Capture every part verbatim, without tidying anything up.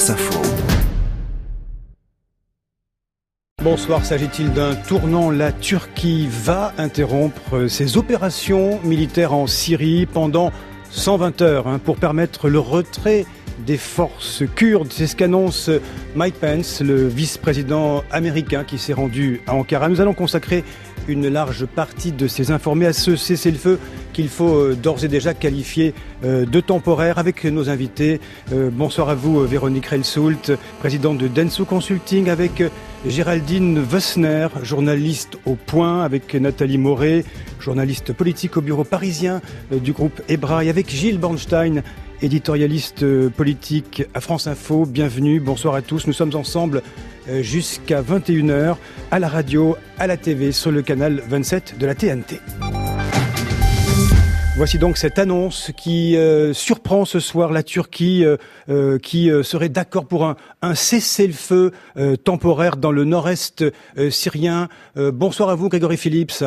France Info. Bonsoir, s'agit-il d'un tournant? La Turquie va interrompre ses opérations militaires en Syrie pendant cent vingt heures hein, pour permettre le retrait des forces kurdes. C'est ce qu'annonce Mike Pence, le vice-président américain qui s'est rendu à Ankara. Nous allons consacrer une large partie de ces informés à ce cessez-le-feu qu'il faut d'ores et déjà qualifier de temporaire avec nos invités. Bonsoir à vous Véronique Reilsoult, présidente de Denso Consulting, avec Géraldine Wössner, journaliste au Point, avec Nathalie Moret, journaliste politique au bureau parisien du groupe Ebraille, avec Gilles Bornstein, éditorialiste politique à France Info. Bienvenue, bonsoir à tous. Nous sommes ensemble jusqu'à vingt et une heures à la radio, à la T V, sur le canal vingt-sept de la T N T. Voici donc cette annonce qui euh, surprend ce soir la Turquie euh, euh, qui euh, serait d'accord pour un, un cessez-le-feu euh, temporaire dans le nord-est euh, syrien. Euh, bonsoir à vous Grégory Phillips.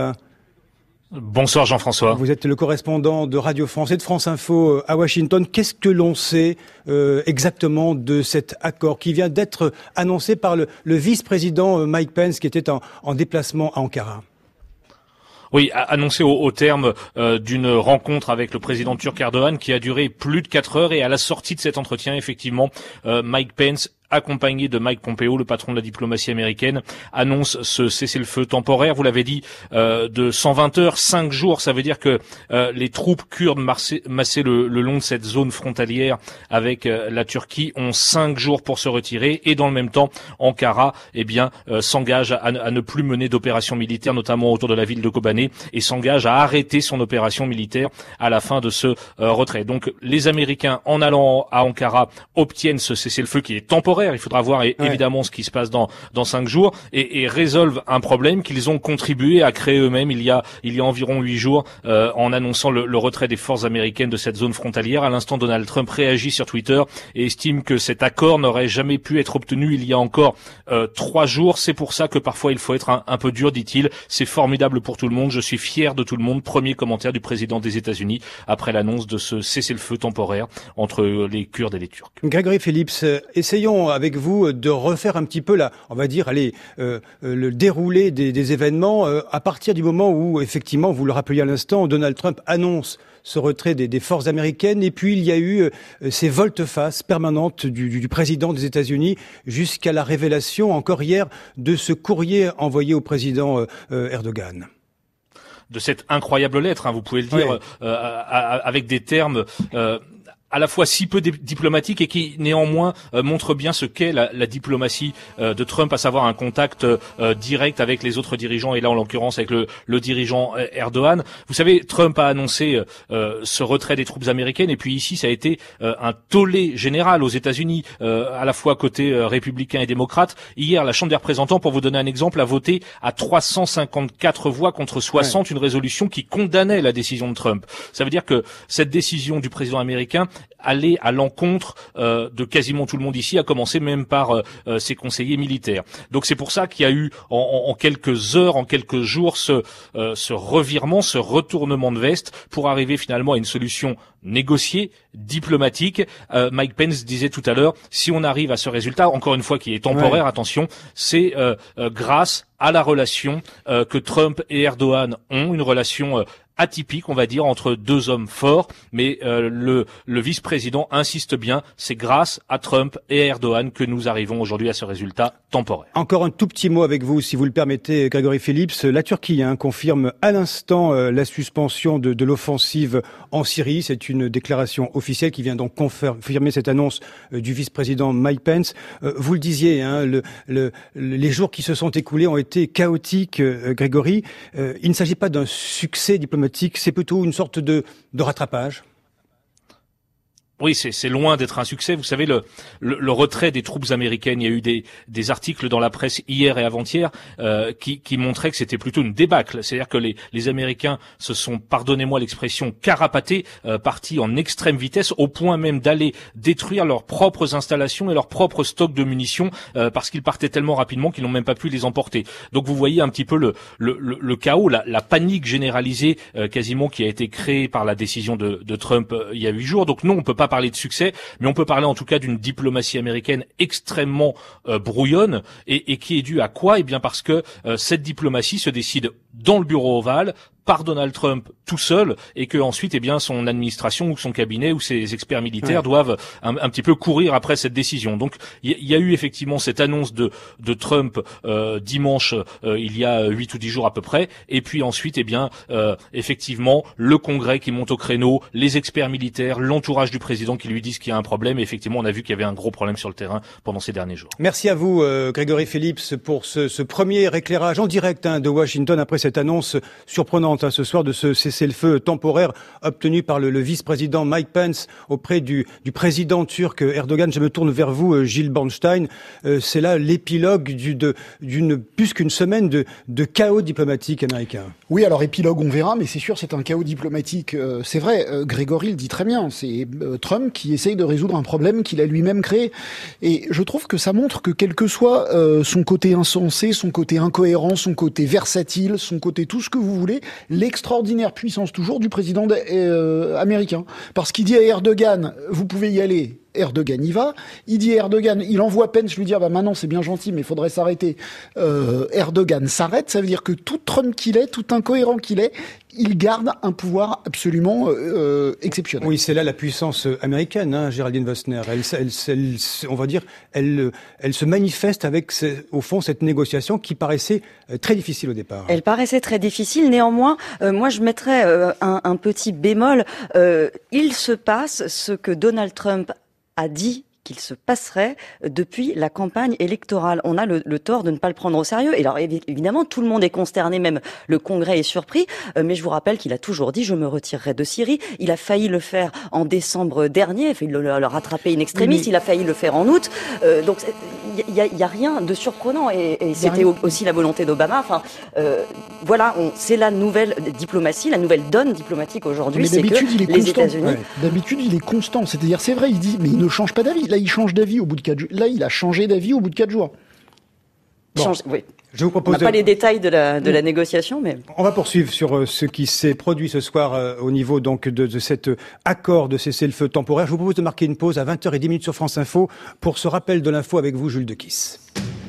Bonsoir Jean-François. Vous êtes le correspondant de Radio France et de France Info à Washington. Qu'est-ce que l'on sait euh, exactement de cet accord qui vient d'être annoncé par le, le vice-président Mike Pence qui était en, en déplacement à Ankara? Oui, annoncé au, au terme euh, d'une rencontre avec le président turc Erdogan qui a duré plus de quatre heures, et à la sortie de cet entretien, effectivement, euh, Mike Pence, accompagné de Mike Pompeo, le patron de la diplomatie américaine, annonce ce cessez-le-feu temporaire. Vous l'avez dit, euh, de cent vingt heures, cinq jours. Ça veut dire que euh, les troupes kurdes massées, massées le, le long de cette zone frontalière avec euh, la Turquie ont cinq jours pour se retirer. Et dans le même temps, Ankara, eh bien, euh, s'engage à, à ne plus mener d'opérations militaires, notamment autour de la ville de Kobané, et s'engage à arrêter son opération militaire à la fin de ce euh, retrait. Donc, les Américains, en allant à Ankara, obtiennent ce cessez-le-feu qui est temporaire. Il faudra voir et, ouais. évidemment ce qui se passe dans dans cinq jours et, et résolvent un problème qu'ils ont contribué à créer eux-mêmes il y a il y a environ huit jours euh, en annonçant le, le retrait des forces américaines de cette zone frontalière. À l'instant, Donald Trump réagit sur Twitter et estime que cet accord n'aurait jamais pu être obtenu il y a encore euh, trois jours. C'est pour ça que parfois il faut être un, un peu dur, dit-il. C'est formidable pour tout le monde. Je suis fier de tout le monde. Premier commentaire du président des États-Unis après l'annonce de ce cessez-le-feu temporaire entre les Kurdes et les Turcs. Grégory Phillips, essayons avec vous de refaire un petit peu la, on va dire, allez, euh, le déroulé des, des événements euh, à partir du moment où, effectivement, vous le rappeliez à l'instant, Donald Trump annonce ce retrait des, des forces américaines, et puis il y a eu euh, ces volte-face permanentes du, du, du président des États-Unis jusqu'à la révélation, encore hier, de ce courrier envoyé au président euh, Erdogan. De cette incroyable lettre, hein, vous pouvez le dire, oui. euh, avec des termes euh, à la fois si peu diplomatique et qui néanmoins euh, montre bien ce qu'est la, la diplomatie euh, de Trump, à savoir un contact euh, direct avec les autres dirigeants, et là en l'occurrence avec le, le dirigeant Erdogan. Vous savez, Trump a annoncé euh, ce retrait des troupes américaines, et puis ici ça a été euh, un tollé général aux États-Unis, euh, à la fois côté euh, républicain et démocrate. Hier, la Chambre des représentants, pour vous donner un exemple, a voté à trois cent cinquante-quatre voix contre soixante ouais. une résolution qui condamnait la décision de Trump. Ça veut dire que cette décision du président américain aller à l'encontre euh, de quasiment tout le monde ici, à commencer même par euh, ses conseillers militaires. Donc c'est pour ça qu'il y a eu en, en quelques heures, en quelques jours, ce, euh, ce revirement, ce retournement de veste pour arriver finalement à une solution négociée, diplomatique. Euh, Mike Pence disait tout à l'heure, si on arrive à ce résultat, encore une fois qui est temporaire, ouais. attention, c'est euh, euh, grâce à la relation euh, que Trump et Erdogan ont, une relation euh, atypique, on va dire, entre deux hommes forts, mais euh, le, le vice-président insiste bien, c'est grâce à Trump et à Erdogan que nous arrivons aujourd'hui à ce résultat temporaire. Encore un tout petit mot avec vous, si vous le permettez, Grégory Phillips. La Turquie hein, confirme à l'instant euh, la suspension de, de l'offensive en Syrie. C'est une déclaration officielle qui vient donc confirmer cette annonce euh, du vice-président Mike Pence. Euh, vous le disiez, hein, le, le, les jours qui se sont écoulés ont été chaotiques, euh, Grégory. Euh, il ne s'agit pas d'un succès diplomatique, c'est plutôt une sorte de, de rattrapage. Oui, c'est, c'est loin d'être un succès. Vous savez, le, le, le retrait des troupes américaines, il y a eu des, des articles dans la presse hier et avant-hier euh, qui, qui montraient que c'était plutôt une débâcle. C'est-à-dire que les, les Américains se sont, pardonnez-moi l'expression, carapatés, euh, partis en extrême vitesse, au point même d'aller détruire leurs propres installations et leurs propres stocks de munitions, euh, parce qu'ils partaient tellement rapidement qu'ils n'ont même pas pu les emporter. Donc vous voyez un petit peu le, le, le, le chaos, la, la panique généralisée euh, quasiment qui a été créée par la décision de, de Trump euh, il y a huit jours. Donc non, on peut pas pas parler de succès, mais on peut parler en tout cas d'une diplomatie américaine extrêmement euh, brouillonne et, et qui est due à quoi? Eh bien parce que euh, cette diplomatie se décide dans le bureau ovale par Donald Trump tout seul, et que ensuite, eh bien, son administration ou son cabinet ou ses experts militaires ouais. doivent un, un petit peu courir après cette décision. Donc, il y, y a eu effectivement cette annonce de, de Trump euh, dimanche, euh, il y a huit ou dix jours à peu près, et puis ensuite, eh bien, euh, effectivement, le Congrès qui monte au créneau, les experts militaires, l'entourage du président qui lui disent qu'il y a un problème. Et effectivement, on a vu qu'il y avait un gros problème sur le terrain pendant ces derniers jours. Merci à vous, euh, Grégory Phillips, pour ce, ce premier éclairage en direct hein, de Washington après cette annonce surprenante ce soir de ce cessez-le-feu temporaire obtenu par le, le vice-président Mike Pence auprès du, du président turc Erdogan. Je me tourne vers vous, Gilles Bornstein. Euh, c'est là l'épilogue du, de, d'une plus qu'une semaine de, de chaos diplomatique américain. Oui, alors épilogue, on verra, mais c'est sûr, c'est un chaos diplomatique. Euh, c'est vrai, euh, Grégory le dit très bien. C'est euh, Trump qui essaye de résoudre un problème qu'il a lui-même créé. Et je trouve que ça montre que quel que soit euh, son côté insensé, son côté incohérent, son côté versatile, son côté tout ce que vous voulez, l'extraordinaire puissance toujours du président euh, américain. Parce qu'il dit à Erdogan, vous pouvez y aller. Erdogan y va. Il dit à Erdogan, il envoie Pence lui dire, bah maintenant c'est bien gentil, mais il faudrait s'arrêter. Euh, Erdogan s'arrête. Ça veut dire que tout Trump qu'il est, tout incohérent qu'il est, il garde un pouvoir absolument euh, exceptionnel. Oui, c'est là la puissance américaine, hein, Géraldine Wössner. Elle, elle, elle, on va dire, elle, elle se manifeste avec, au fond, cette négociation qui paraissait très difficile au départ. Elle paraissait très difficile. Néanmoins, euh, moi, je mettrais euh, un, un petit bémol. Euh, il se passe ce que Donald Trump a dit qu'il se passerait depuis la campagne électorale. On a le, le tort de ne pas le prendre au sérieux. Et alors, évidemment, tout le monde est consterné, même le Congrès est surpris. Euh, mais je vous rappelle qu'il a toujours dit « je me retirerai de Syrie ». Il a failli le faire en décembre dernier. Il le, le rattraper in extremis. Il a failli le faire en août. Euh, donc, il y a, y a rien de surprenant. Et, et c'était aussi la volonté d'Obama. Enfin, euh, voilà, on, c'est la nouvelle diplomatie, la nouvelle donne diplomatique aujourd'hui. C'est que les États-Unis... Ouais. D'habitude, il est constant. C'est-à-dire, c'est vrai, il dit « mais il ne change pas d'avis ». Là, il change d'avis au bout de quatre jours. Là, il a changé d'avis au bout de quatre jours. Bon. Change, oui. Je vous propose on n'a pas de... les détails de la, de la négociation, mais... On va poursuivre sur ce qui s'est produit ce soir euh, au niveau donc de, de cet accord de cessez-le-feu temporaire. Je vous propose de marquer une pause à vingt heures dix sur France Info pour ce rappel de l'info avec vous, Jules Dequisse.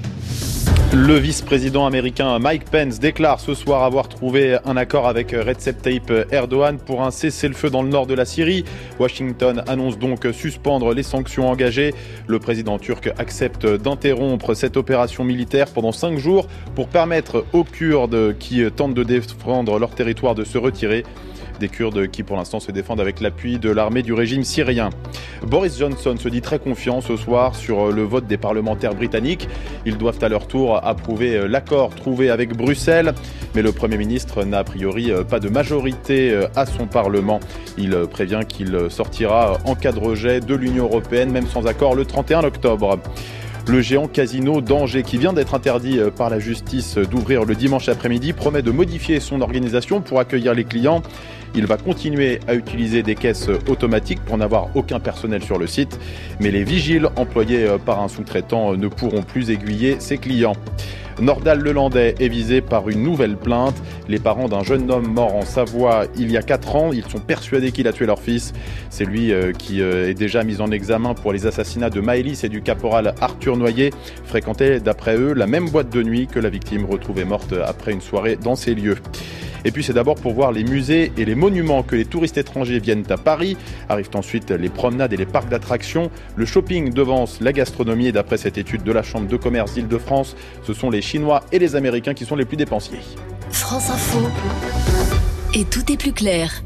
Le vice-président américain Mike Pence déclare ce soir avoir trouvé un accord avec Recep Tayyip Erdogan pour un cessez-le-feu dans le nord de la Syrie. Washington annonce donc suspendre les sanctions engagées. Le président turc accepte d'interrompre cette opération militaire pendant cinq jours pour permettre aux Kurdes qui tentent de défendre leur territoire de se retirer. Des Kurdes qui pour l'instant se défendent avec l'appui de l'armée du régime syrien. Boris Johnson se dit très confiant ce soir sur le vote des parlementaires britanniques. Ils doivent à leur tour approuver l'accord trouvé avec Bruxelles. Mais le Premier ministre n'a a priori pas de majorité à son Parlement. Il prévient qu'il sortira en cas de rejet de l'Union européenne, même sans accord, le trente et un octobre. Le géant casino d'Angers, qui vient d'être interdit par la justice d'ouvrir le dimanche après-midi, promet de modifier son organisation pour accueillir les clients. Il va continuer à utiliser des caisses automatiques pour n'avoir aucun personnel sur le site. Mais les vigiles employés par un sous-traitant ne pourront plus aiguiller ses clients. Nordal-Lelandais est visé par une nouvelle plainte. Les parents d'un jeune homme mort en Savoie il y a quatre ans, ils sont persuadés qu'il a tué leur fils. C'est lui euh, qui euh, est déjà mis en examen pour les assassinats de Maëlys et du caporal Arthur Noyer, fréquentait d'après eux la même boîte de nuit que la victime retrouvée morte après une soirée dans ces lieux. Et puis c'est d'abord pour voir les musées et les monuments que les touristes étrangers viennent à Paris. Arrivent ensuite les promenades et les parcs d'attractions. Le shopping devance la gastronomie et d'après cette étude de la Chambre de commerce d'Île-de-France, ce sont les Chinois et les Américains qui sont les plus dépensiers. France Info. Et tout est plus clair.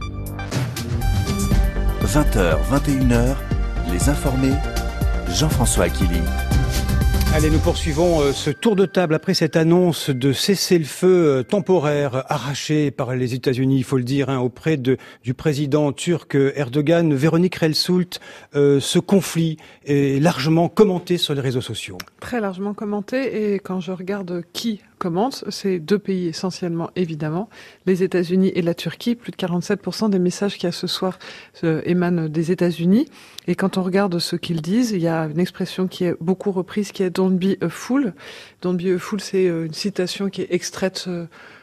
vingt heures, vingt et une heures, les informés, Jean-François Akili. Allez, nous poursuivons ce tour de table après cette annonce de cessez-le-feu temporaire arraché par les États-Unis, il faut le dire, hein, auprès de, du président turc Erdogan. Véronique Relsoult, euh, ce conflit est largement commenté sur les réseaux sociaux. Très largement commenté, et quand je regarde qui commente, c'est deux pays essentiellement, évidemment, les États-Unis et la Turquie. Plus de quarante-sept pour cent des messages qu'il y a ce soir euh, émanent des États-Unis. Et quand on regarde ce qu'ils disent, il y a une expression qui est beaucoup reprise, qui est « don't be a fool ». « Don't be a fool », c'est une citation qui est extraite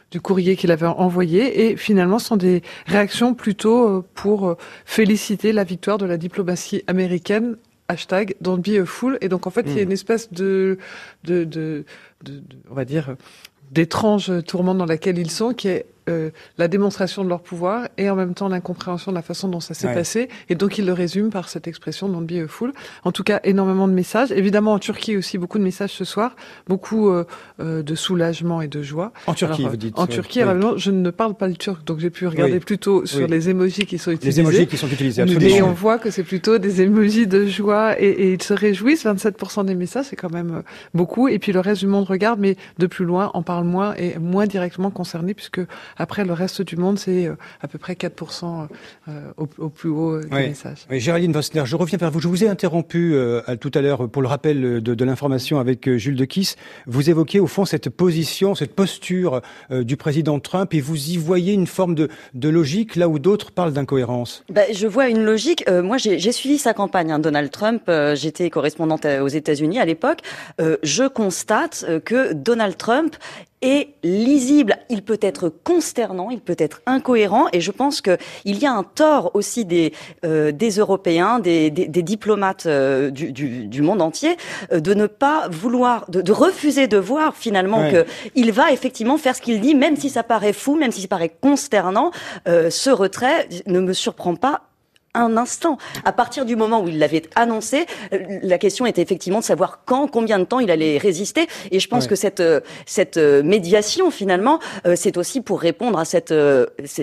du courrier qu'il avait envoyé. Et finalement, ce sont des réactions plutôt pour féliciter la victoire de la diplomatie américaine. Hashtag don't be a fool. Et donc, en fait, mmh. il y a une espèce de, de, de, de, de on va dire, d'étrange tourmente dans laquelle ils sont, qui est euh, la démonstration de leur pouvoir et en même temps l'incompréhension de la façon dont ça s'est ouais. passé. Et donc, ils le résument par cette expression don't be a fool. En tout cas, énormément de messages. Évidemment, en Turquie aussi, beaucoup de messages ce soir. Beaucoup euh, euh, de soulagement et de joie. En Turquie, Alors, vous dites. En oui. Turquie, oui. alors, je ne parle pas le turc, donc j'ai pu regarder oui. plutôt sur oui. les émojis qui sont utilisés. Les émojis qui sont utilisés, absolument. Et on voit que c'est plutôt des émojis de joie et, et ils se réjouissent. vingt-sept pour cent des messages, c'est quand même beaucoup. Et puis le reste du monde regarde, mais de plus loin, en parle moins et moins directement concerné, puisque après le reste du monde, c'est à peu près quatre pour cent au, au plus haut des oui. messages. Oui, Géraldine Vosner, je reviens vers vous. Je vous ai interrompu euh, tout à l'heure pour le rappel de, de l'information avec euh, Jules Dequisse. Vous évoquez au fond cette position, cette posture euh, du président Trump et vous y voyez une forme de, de logique là où d'autres parlent d'incohérence. Ben, je vois une logique. Euh, moi, j'ai, j'ai suivi sa campagne, hein, Donald Trump. Euh, j'étais correspondante aux États-Unis à l'époque. Euh, je constate euh, que Donald Trump est lisible, il peut être consternant, il peut être incohérent, et je pense que il y a un tort aussi des euh, des Européens, des des, des diplomates euh, du, du du monde entier, euh, de ne pas vouloir, de, de refuser de voir finalement ouais. que il va effectivement faire ce qu'il dit, même si ça paraît fou, même si ça paraît consternant. Euh, ce retrait ne me surprend pas un instant. À partir du moment où il l'avait annoncé, la question était effectivement de savoir quand, combien de temps il allait résister. Et je pense ouais. que cette cette médiation, finalement, euh, c'est aussi pour répondre à cette euh,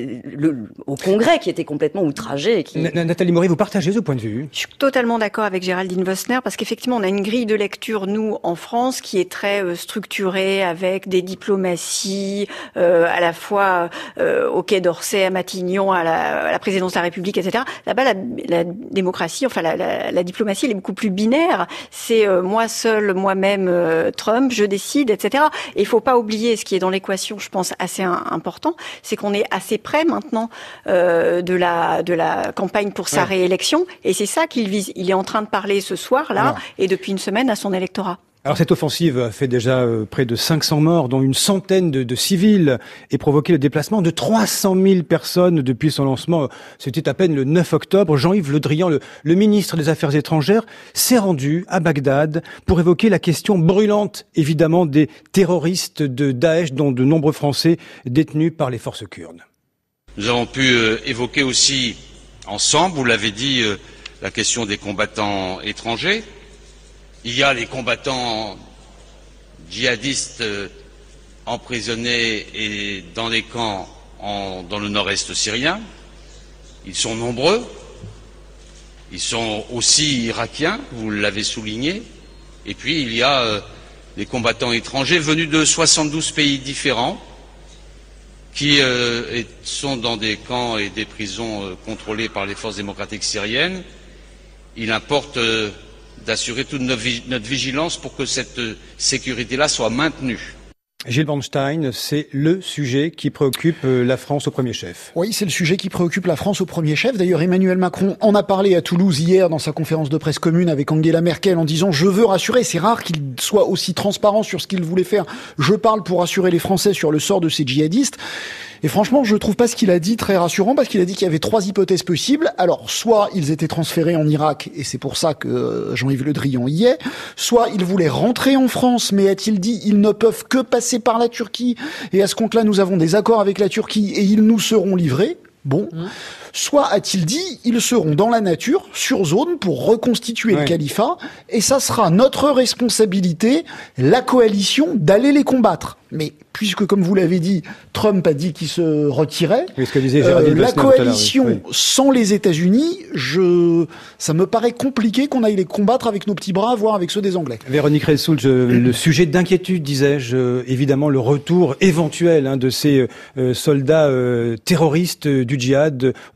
le, au Congrès qui était complètement outragé. Qui... Nathalie Maury, vous partagez ce point de vue? Je suis totalement d'accord avec Géraldine Vosner parce qu'effectivement, on a une grille de lecture, nous, en France, qui est très euh, structurée avec des diplomaties euh, à la fois euh, au Quai d'Orsay, à Matignon, à la, à la présidence de la République, et cetera. Là-bas, la, la démocratie, enfin la, la, la diplomatie, elle est beaucoup plus binaire. C'est euh, moi seul, moi-même, euh, Trump, je décide, et cetera. Et il faut pas oublier ce qui est dans l'équation, je pense, assez un, important, c'est qu'on est assez près maintenant euh, de la de la campagne pour sa ouais. réélection, et c'est ça qu'il vise. Il est en train de parler ce soir-là ouais. et depuis une semaine à son électorat. Alors cette offensive a fait déjà euh, près de cinq cents morts, dont une centaine de, de civils, et provoqué le déplacement de trois cent mille personnes depuis son lancement. C'était à peine le neuf octobre. Jean-Yves Le Drian, le, le ministre des Affaires étrangères, s'est rendu à Bagdad pour évoquer la question brûlante, évidemment, des terroristes de Daesh, dont de nombreux Français détenus par les forces kurdes. Nous avons pu euh, évoquer aussi ensemble, vous l'avez dit, euh, la question des combattants étrangers. Il y a les combattants djihadistes euh, emprisonnés et dans les camps en, dans le nord-est syrien. Ils sont nombreux. Ils sont aussi irakiens, vous l'avez souligné. Et puis il y a euh, les combattants étrangers venus de soixante-douze pays différents qui euh, et sont dans des camps et des prisons euh, contrôlés par les forces démocratiques syriennes. Il importe euh, d'assurer toute notre vigilance pour que cette sécurité-là soit maintenue. Gilles Bornstein, c'est le sujet qui préoccupe la France au premier chef. Oui, c'est le sujet qui préoccupe la France au premier chef. D'ailleurs, Emmanuel Macron en a parlé à Toulouse hier dans sa conférence de presse commune avec Angela Merkel en disant « Je veux rassurer ». C'est rare qu'il soit aussi transparent sur ce qu'il voulait faire. Je parle pour rassurer les Français sur le sort de ces djihadistes. Et franchement, je trouve pas ce qu'il a dit très rassurant, parce qu'il a dit qu'il y avait trois hypothèses possibles. Alors, soit ils étaient transférés en Irak, et c'est pour ça que Jean-Yves Le Drian y est, soit ils voulaient rentrer en France, mais a-t-il dit, ils ne peuvent que passer par la Turquie, et à ce compte-là, nous avons des accords avec la Turquie, et ils nous seront livrés. Bon. Mmh. Soit a-t-il dit, ils seront dans la nature, sur zone, pour reconstituer ouais. le califat, et ça sera notre responsabilité, la coalition, d'aller les combattre. Mais puisque, comme vous l'avez dit, Trump a dit qu'il se retirait, oui, ce que disait euh, la coalition oui. sans les États-Unis, je, ça me paraît compliqué qu'on aille les combattre avec nos petits bras, voire avec ceux des Anglais. Véronique Ressoul, le sujet d'inquiétude, disais-je, évidemment le retour éventuel hein, de ces euh, soldats euh, terroristes du djihad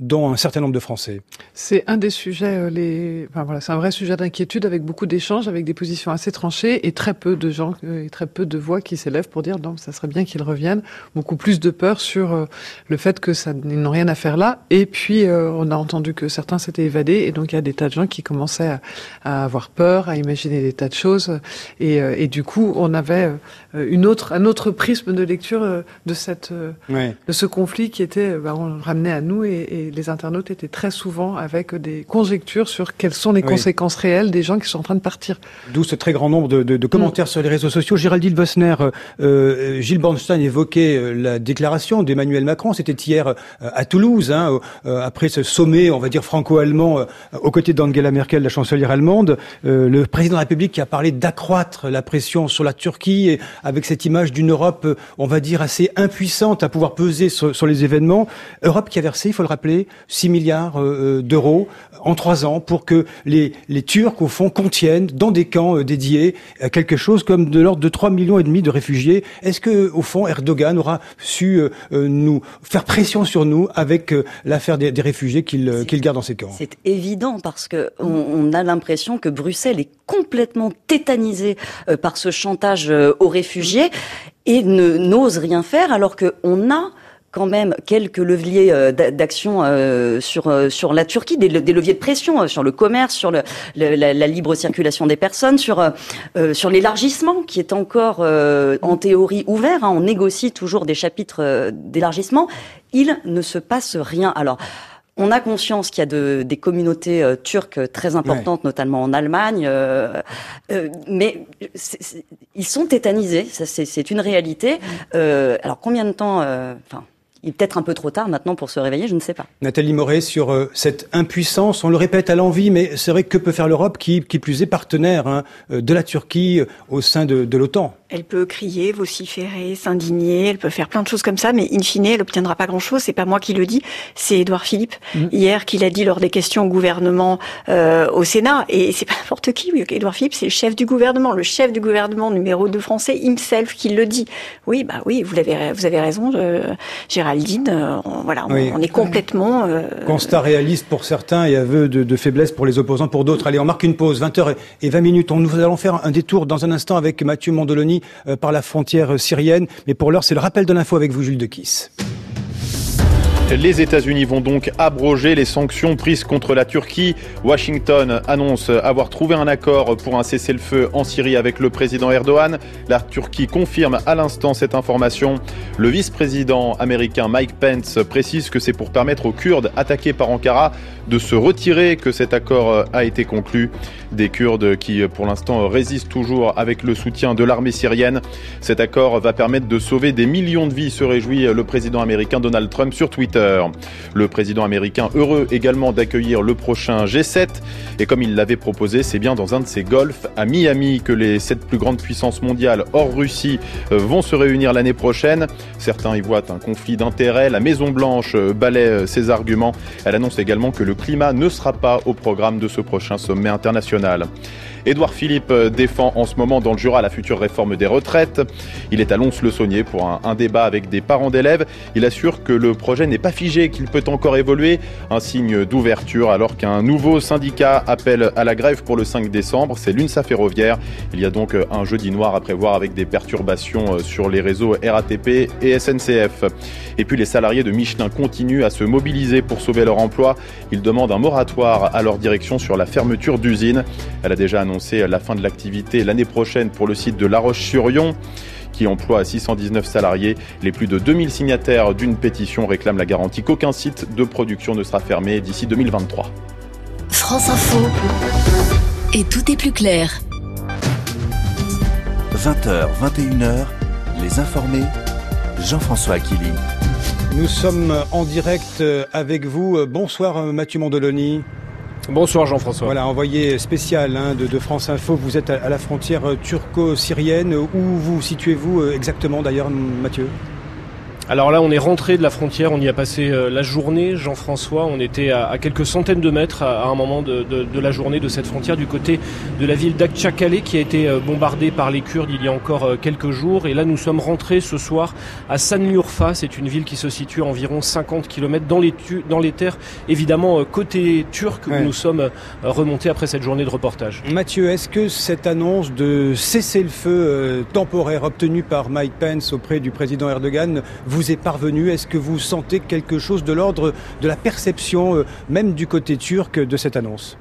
dont un certain nombre de Français. C'est un des sujets, les, enfin voilà, c'est un vrai sujet d'inquiétude avec beaucoup d'échanges, avec des positions assez tranchées et très peu de gens, et très peu de voix qui s'élèvent pour dire non, ça serait bien qu'ils reviennent. Beaucoup plus de peur sur euh, le fait que ça ils n'ont rien à faire là. Et puis euh, on a entendu que certains s'étaient évadés et donc il y a des tas de gens qui commençaient à, à avoir peur, à imaginer des tas de choses. Et, euh, et du coup, on avait euh, une autre, un autre prisme de lecture euh, de cette, euh, ouais. de ce conflit qui était, bah, on le ramenait à nous et, et les internautes étaient très souvent avec des conjectures sur quelles sont les oui. conséquences réelles des gens qui sont en train de partir. D'où ce très grand nombre de, de, de commentaires mmh. sur les réseaux sociaux. Géraldine Vossner, euh, Gilles Bornstein évoquait la déclaration d'Emmanuel Macron. C'était hier euh, à Toulouse, hein, euh, après ce sommet, on va dire franco-allemand, euh, aux côtés d'Angela Merkel, la chancelière allemande. Euh, le président de la République qui a parlé d'accroître la pression sur la Turquie, et avec cette image d'une Europe, euh, on va dire, assez impuissante à pouvoir peser sur, sur les événements. Europe qui a versé, il faut le rappeler, six milliards euh, d'euros en trois ans pour que les, les Turcs, au fond, contiennent dans des camps euh, dédiés à quelque chose comme de l'ordre de trois millions et demi de réfugiés. Est-ce que, au fond, Erdogan aura su euh, nous faire pression sur nous avec euh, l'affaire des, des réfugiés qu'il euh, qu'il garde dans ses camps? C'est évident parce que on, on a l'impression que Bruxelles est complètement tétanisée euh, par ce chantage euh, aux réfugiés et ne n'ose rien faire alors que on a quand même quelques leviers euh, d'action euh, sur euh, sur la Turquie, des, des leviers de pression euh, sur le commerce, sur le, le, la, la libre circulation des personnes, sur euh, sur l'élargissement qui est encore euh, en théorie ouvert. Hein, on négocie toujours des chapitres euh, d'élargissement. Il ne se passe rien. Alors. On a conscience qu'il y a de, des communautés euh, turques très importantes, ouais. notamment en Allemagne, euh, euh, mais c'est, c'est, ils sont tétanisés, ça, c'est, c'est une réalité. Euh, alors combien de temps, euh, enfin, il est peut-être un peu trop tard maintenant pour se réveiller, je ne sais pas. Nathalie Moret, sur euh, cette impuissance, on le répète à l'envi, mais c'est vrai que peut faire l'Europe qui, qui plus est partenaire hein, de la Turquie au sein de, de l'OTAN. Elle peut crier, vociférer, s'indigner, elle peut faire plein de choses comme ça, mais in fine, elle obtiendra pas grand-chose. C'est pas moi qui le dis, c'est Édouard Philippe, mmh. hier, qui l'a dit lors des questions au gouvernement euh, au Sénat. Et c'est pas n'importe qui, oui. Édouard Philippe, c'est le chef du gouvernement, le chef du gouvernement numéro deux français, himself, qui le dit. Oui, bah oui, vous l'avez, vous avez raison, euh, Géraldine. Euh, on, voilà, on, oui. on est complètement... Euh, Constat réaliste pour certains et aveu de, de faiblesse pour les opposants pour d'autres. Allez, on marque une pause, vingt heures et vingt minutes. On, nous allons faire un détour dans un instant avec Mathieu Mondoloni, Euh, par la frontière syrienne. Mais pour l'heure, c'est le rappel de l'info avec vous, Jules Dequisse. Les États-Unis vont donc abroger les sanctions prises contre la Turquie. Washington annonce avoir trouvé un accord pour un cessez-le-feu en Syrie avec le président Erdogan. La Turquie confirme à l'instant cette information. Le vice-président américain Mike Pence précise que c'est pour permettre aux Kurdes attaqués par Ankara de se retirer que cet accord a été conclu. Des Kurdes qui, pour l'instant, résistent toujours avec le soutien de l'armée syrienne. Cet accord va permettre de sauver des millions de vies, se réjouit le président américain Donald Trump sur Twitter. Le président américain heureux également d'accueillir le prochain G sept. Et comme il l'avait proposé, c'est bien dans un de ses golfs à Miami que les sept plus grandes puissances mondiales hors Russie vont se réunir l'année prochaine. Certains y voient un conflit d'intérêts. La Maison-Blanche balaie ses arguments. Elle annonce également que le climat ne sera pas au programme de ce prochain sommet international. Édouard Philippe défend en ce moment dans le Jura la future réforme des retraites. Il est à Lons-le-Saunier pour un, un débat avec des parents d'élèves. Il assure que le projet n'est pas figé, qu'il peut encore évoluer. Un signe d'ouverture alors qu'un nouveau syndicat appelle à la grève pour le cinq décembre. C'est l'UNSA Ferroviaire. Il y a donc un jeudi noir à prévoir avec des perturbations sur les réseaux R A T P et S N C F. Et puis les salariés de Michelin continuent à se mobiliser pour sauver leur emploi. Ils demandent un moratoire à leur direction sur la fermeture d'usines. Elle a déjà annoncé la fin de l'activité l'année prochaine pour le site de La Roche-sur-Yon qui emploie six cent dix-neuf salariés. Les plus de deux mille signataires d'une pétition réclament la garantie qu'aucun site de production ne sera fermé d'ici deux mille vingt-trois. France Info. Et tout est plus clair. vingt heures, vingt et une heures, les informés, Jean-François Aquili. Nous sommes en direct avec vous. Bonsoir Mathieu Mondoloni. Bonsoir Jean-François. Voilà, envoyé spécial hein, de, de France Info. Vous êtes à, à la frontière turco-syrienne. Où vous situez-vous exactement d'ailleurs, Mathieu ? Alors là, on est rentré de la frontière, on y a passé euh, la journée, Jean-François. On était à, à quelques centaines de mètres à, à un moment de, de, de la journée de cette frontière, du côté de la ville d'Akçakale, qui a été euh, bombardée par les Kurdes il y a encore euh, quelques jours. Et là, nous sommes rentrés ce soir à Sanliurfa. C'est une ville qui se situe à environ cinquante kilomètres dans les, tu- dans les terres, évidemment, euh, côté turc, où ouais. nous sommes euh, remontés après cette journée de reportage. Mathieu, est-ce que cette annonce de cessez-le-feu euh, temporaire obtenue par Mike Pence auprès du président Erdogan vous vous est parvenu? Est-ce que vous sentez quelque chose de l'ordre de la perception, euh, même du côté turc, de cette annonce?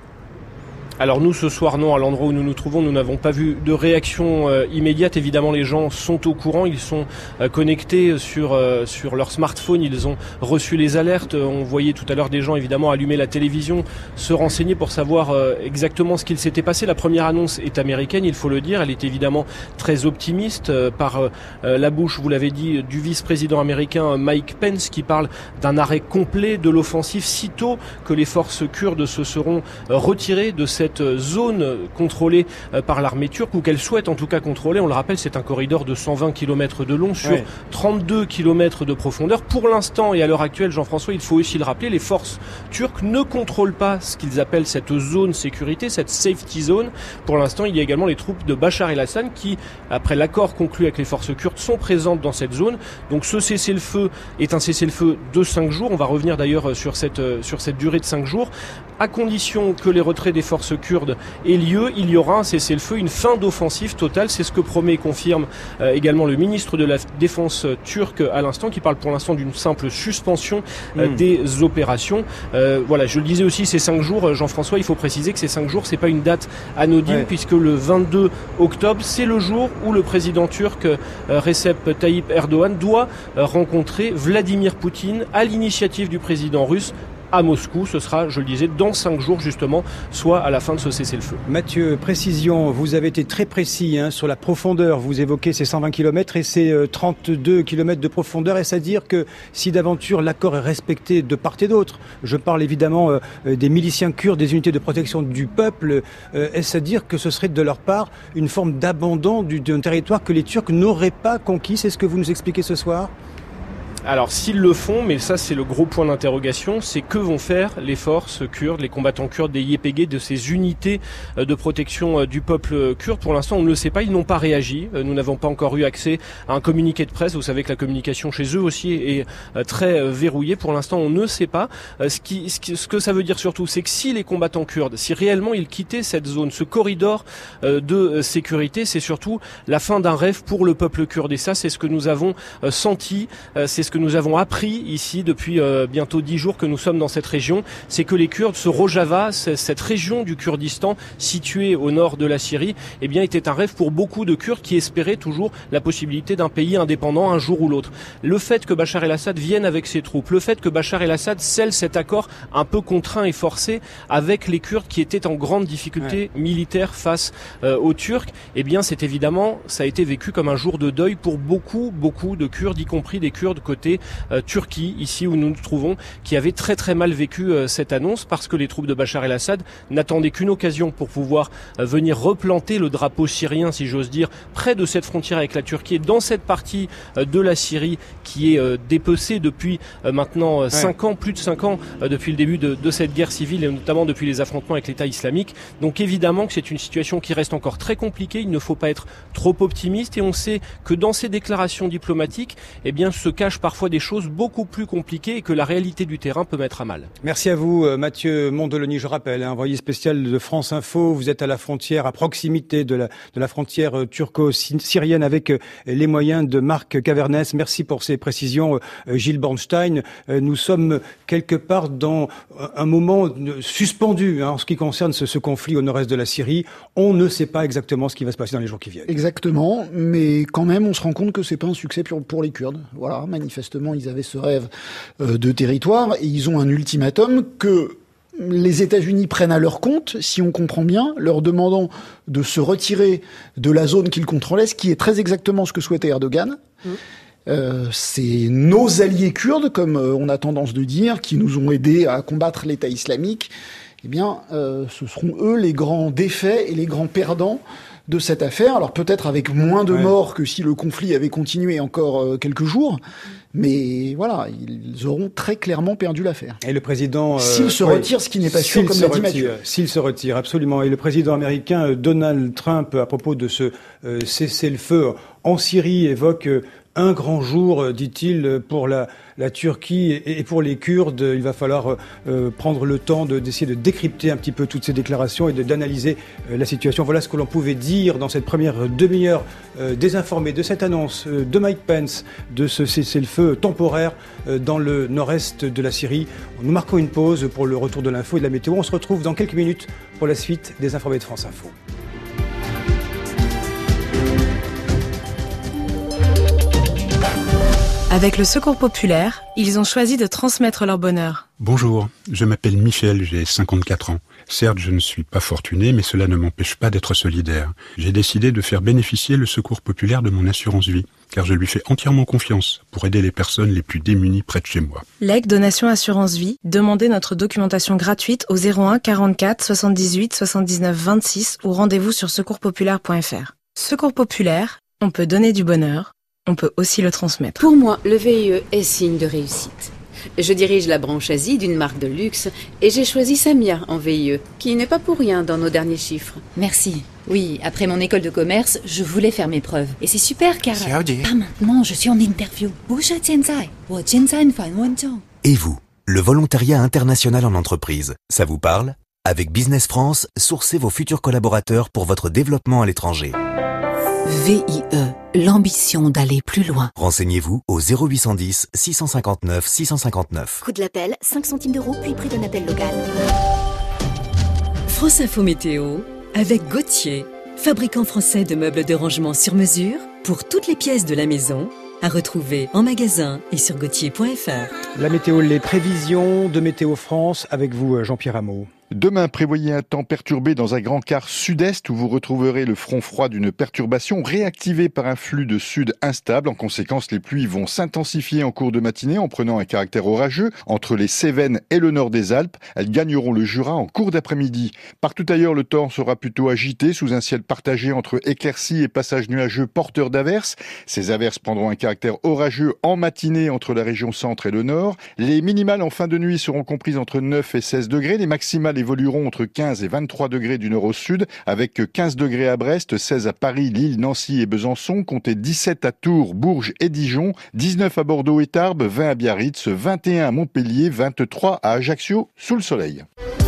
Alors nous, ce soir, non, à l'endroit où nous nous trouvons, nous n'avons pas vu de réaction euh, immédiate. Évidemment, les gens sont au courant, ils sont euh, connectés sur euh, sur leur smartphone, ils ont reçu les alertes. On voyait tout à l'heure des gens, évidemment, allumer la télévision, se renseigner pour savoir euh, exactement ce qu'il s'était passé. La première annonce est américaine, il faut le dire. Elle est évidemment très optimiste euh, par euh, la bouche, vous l'avez dit, du vice-président américain Mike Pence, qui parle d'un arrêt complet de l'offensive sitôt que les forces kurdes se seront euh, retirées de cette zone contrôlée par l'armée turque, ou qu'elle souhaite en tout cas contrôler. On le rappelle, c'est un corridor de cent vingt kilomètres de long sur ouais. trente-deux kilomètres de profondeur. Pour l'instant et à l'heure actuelle, Jean-François, il faut aussi le rappeler, les forces turques ne contrôlent pas ce qu'ils appellent cette zone sécurité, cette safety zone. Pour l'instant, il y a également les troupes de Bachar el-Assad qui, après l'accord conclu avec les forces kurdes, sont présentes dans cette zone. Donc ce cessez-le-feu est un cessez-le-feu de cinq jours. On va revenir d'ailleurs sur cette, sur cette durée de cinq jours. À condition que les retraits des forces kurdes aient lieu, il y aura un cessez-le-feu, une fin d'offensive totale. C'est ce que promet et confirme euh, également le ministre de la Défense turc à l'instant, qui parle pour l'instant d'une simple suspension euh, mmh. des opérations. Euh, voilà, je le disais aussi, ces cinq jours, Jean-François, il faut préciser que ces cinq jours, c'est pas une date anodine, ouais. puisque le vingt-deux octobre, c'est le jour où le président turc euh, Recep Tayyip Erdogan doit euh, rencontrer Vladimir Poutine à l'initiative du président russe à Moscou. Ce sera, je le disais, dans cinq jours justement, soit à la fin de ce cessez-le-feu. Mathieu, précision, vous avez été très précis hein, sur la profondeur. Vous évoquez ces cent vingt kilomètres et ces euh, trente-deux kilomètres de profondeur. Est-ce à dire que si d'aventure l'accord est respecté de part et d'autre, je parle évidemment euh, des miliciens kurdes, des unités de protection du peuple, euh, est-ce à dire que ce serait de leur part une forme d'abandon du, d'un territoire que les Turcs n'auraient pas conquis? C'est ce que vous nous expliquez ce soir? Alors s'ils le font, mais ça c'est le gros point d'interrogation, c'est que vont faire les forces kurdes, les combattants kurdes des Y P G, de ces unités de protection du peuple kurde. Pour l'instant on ne le sait pas, ils n'ont pas réagi, nous n'avons pas encore eu accès à un communiqué de presse. Vous savez que la communication chez eux aussi est très verrouillée. Pour l'instant on ne sait pas. Ce, qui, ce, qui, ce que ça veut dire surtout, c'est que si les combattants kurdes, si réellement ils quittaient cette zone, ce corridor de sécurité, c'est surtout la fin d'un rêve pour le peuple kurde. Et ça c'est ce que nous avons senti, c'est ce que nous avons appris ici depuis euh, bientôt dix jours que nous sommes dans cette région, c'est que les Kurdes, ce Rojava, cette région du Kurdistan située au nord de la Syrie, eh bien, était un rêve pour beaucoup de Kurdes qui espéraient toujours la possibilité d'un pays indépendant un jour ou l'autre. Le fait que Bachar el-Assad vienne avec ses troupes, le fait que Bachar el-Assad scelle cet accord un peu contraint et forcé avec les Kurdes qui étaient en grande difficulté ouais. militaire face euh, aux Turcs, eh bien, c'est évidemment, ça a été vécu comme un jour de deuil pour beaucoup, beaucoup de Kurdes, y compris des Kurdes côté Euh, Turquie, ici où nous nous trouvons, qui avait très très mal vécu euh, cette annonce, parce que les troupes de Bachar el-Assad n'attendaient qu'une occasion pour pouvoir euh, venir replanter le drapeau syrien, si j'ose dire, près de cette frontière avec la Turquie, dans cette partie euh, de la Syrie qui est euh, dépecée depuis euh, maintenant euh, cinq ouais. ans, plus de cinq ans, euh, depuis le début de, de cette guerre civile, et notamment depuis les affrontements avec l'État islamique. Donc évidemment que c'est une situation qui reste encore très compliquée, il ne faut pas être trop optimiste, et on sait que dans ces déclarations diplomatiques, eh bien, se cachent parfois des choses beaucoup plus compliquées et que la réalité du terrain peut mettre à mal. Merci à vous Mathieu Mondeloni, je rappelle, hein, envoyé spécial de France Info, vous êtes à la frontière, à proximité de la, de la frontière turco-syrienne avec les moyens de Marc Cavernès. Merci pour ces précisions Gilles Bornstein. Nous sommes quelque part dans un moment suspendu hein, en ce qui concerne ce, ce conflit au nord-est de la Syrie. On ne sait pas exactement ce qui va se passer dans les jours qui viennent. Exactement, mais quand même on se rend compte que c'est pas un succès pour, pour les Kurdes. Voilà, manifestement ils avaient ce rêve euh, de territoire et ils ont un ultimatum que les États-Unis prennent à leur compte, si on comprend bien, leur demandant de se retirer de la zone qu'ils contrôlaient, ce qui est très exactement ce que souhaitait Erdogan. Mmh. Euh, c'est nos alliés kurdes, comme euh, on a tendance de dire, qui nous ont aidés à combattre l'État islamique. Eh bien, euh, ce seront eux les grands défaits et les grands perdants de cette affaire. Alors peut-être avec moins de ouais. morts que si le conflit avait continué encore euh, quelques jours, Mais voilà, ils auront très clairement perdu l'affaire. Et le président... Euh, s'il se ouais, retire, ce qui n'est pas sûr, comme l'a dit Mathieu. S'il se retire, absolument. Et le président américain Donald Trump, à propos de ce euh, cessez-le-feu en Syrie, évoque euh, un grand jour, dit-il, pour la, la Turquie et, et pour les Kurdes. Il va falloir euh, prendre le temps de, d'essayer de décrypter un petit peu toutes ces déclarations et de, d'analyser euh, la situation. Voilà ce que l'on pouvait dire dans cette première demi-heure euh, désinformée de cette annonce euh, de Mike Pence, de ce cessez-le-feu temporaire euh, dans le nord-est de la Syrie. Nous marquons une pause pour le retour de l'info et de la météo. On se retrouve dans quelques minutes pour la suite des informés de France Info. Avec le Secours populaire, ils ont choisi de transmettre leur bonheur. Bonjour, je m'appelle Michel, j'ai cinquante-quatre ans. Certes, je ne suis pas fortuné, mais cela ne m'empêche pas d'être solidaire. J'ai décidé de faire bénéficier le Secours populaire de mon assurance vie, car je lui fais entièrement confiance pour aider les personnes les plus démunies près de chez moi. Leg Donation Assurance Vie, demandez notre documentation gratuite au zéro un quarante-quatre soixante-dix-huit soixante-dix-neuf vingt-six ou rendez-vous sur secours populaire point f r. Secours populaire, on peut donner du bonheur, on peut aussi le transmettre. Pour moi, le V I E est signe de réussite. Je dirige la branche Asie d'une marque de luxe et j'ai choisi Samia en V I E, qui n'est pas pour rien dans nos derniers chiffres. Merci. Oui, après mon école de commerce, je voulais faire mes preuves. Et c'est super car... Pas maintenant, je suis en interview. Et vous, le volontariat international en entreprise, ça vous parle ? Avec Business France, sourcez vos futurs collaborateurs pour votre développement à l'étranger. V I E, l'ambition d'aller plus loin. Renseignez-vous au zéro huit cent dix, six cent cinquante-neuf, six cent cinquante-neuf. Coût de l'appel, cinq centimes d'euros, puis prix d'un appel local. France Info Météo, avec Gauthier, fabricant français de meubles de rangement sur mesure, pour toutes les pièces de la maison, à retrouver en magasin et sur gauthier point f r. La météo, les prévisions de Météo France, avec vous Jean-Pierre Rameau. Demain, prévoyez un temps perturbé dans un grand quart sud-est où vous retrouverez le front froid d'une perturbation réactivée par un flux de sud instable. En conséquence, les pluies vont s'intensifier en cours de matinée en prenant un caractère orageux entre les Cévennes et le nord des Alpes. Elles gagneront le Jura en cours d'après-midi. Partout ailleurs, le temps sera plutôt agité sous un ciel partagé entre éclaircies et passages nuageux porteurs d'averses. Ces averses prendront un caractère orageux en matinée entre la région centre et le nord. Les minimales en fin de nuit seront comprises entre neuf et seize degrés. Les maximales évolueront entre quinze et vingt-trois degrés du nord au sud, avec quinze degrés à Brest, seize à Paris, Lille, Nancy et Besançon, comptez dix-sept à Tours, Bourges et Dijon, dix-neuf à Bordeaux et Tarbes, vingt à Biarritz, vingt et un à Montpellier, vingt-trois à Ajaccio, sous le soleil.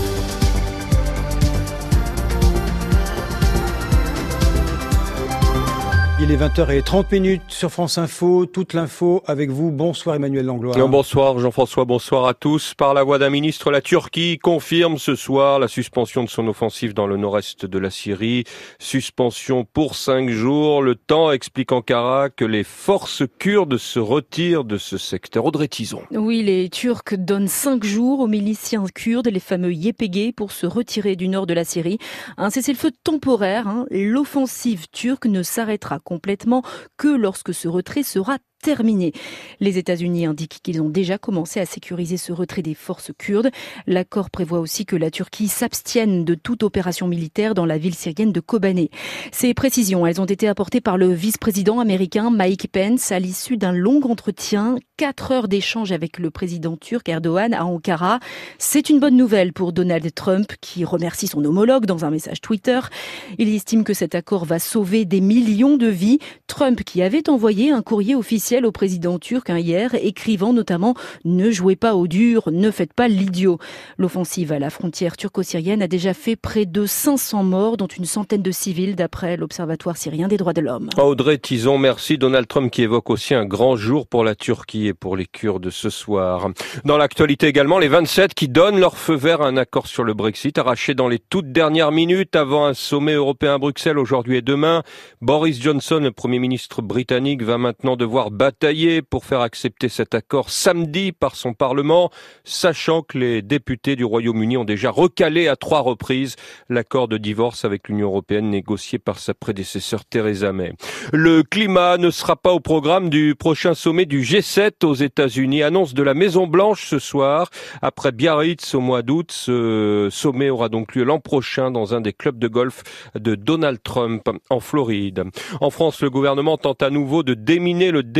Il est vingt heures trente minutes sur France Info, toute l'info avec vous. Bonsoir Emmanuel Langlois. Bonsoir Jean-François, bonsoir à tous. Par la voix d'un ministre, la Turquie confirme ce soir la suspension de son offensive dans le nord-est de la Syrie. Suspension pour cinq jours. Le temps explique Ankara que les forces kurdes se retirent de ce secteur. Audrey Tison. Oui, les Turcs donnent cinq jours aux miliciens kurdes, les fameux Y P G, pour se retirer du nord de la Syrie. Un cessez-le-feu temporaire. Hein. L'offensive turque ne s'arrêtera complètement que lorsque ce retrait sera terminé. Les États-Unis indiquent qu'ils ont déjà commencé à sécuriser ce retrait des forces kurdes. L'accord prévoit aussi que la Turquie s'abstienne de toute opération militaire dans la ville syrienne de Kobané. Ces précisions, elles ont été apportées par le vice-président américain Mike Pence à l'issue d'un long entretien, quatre heures d'échange avec le président turc Erdogan à Ankara. C'est une bonne nouvelle pour Donald Trump qui remercie son homologue dans un message Twitter. Il estime que cet accord va sauver des millions de vies. Trump qui avait envoyé un courrier officiel au président turc hein, hier, écrivant notamment « Ne jouez pas au dur, ne faites pas l'idiot ». L'offensive à la frontière turco-syrienne a déjà fait près de cinq cents morts, dont une centaine de civils, d'après l'Observatoire syrien des droits de l'homme. Audrey Tison, merci. Donald Trump qui évoque aussi un grand jour pour la Turquie et pour les Kurdes ce soir. Dans l'actualité également, les vingt-sept qui donnent leur feu vert à un accord sur le Brexit, arraché dans les toutes dernières minutes avant un sommet européen à Bruxelles aujourd'hui et demain. Boris Johnson, le Premier ministre britannique, va maintenant devoir batailler pour faire accepter cet accord samedi par son Parlement, sachant que les députés du Royaume-Uni ont déjà recalé à trois reprises l'accord de divorce avec l'Union européenne négocié par sa prédécesseur Theresa May. Le climat ne sera pas au programme du prochain sommet du G sept aux États-Unis, annonce de la Maison-Blanche ce soir. Après Biarritz au mois d'août, ce sommet aura donc lieu l'an prochain dans un des clubs de golf de Donald Trump en Floride. En France, le gouvernement tente à nouveau de déminer le débat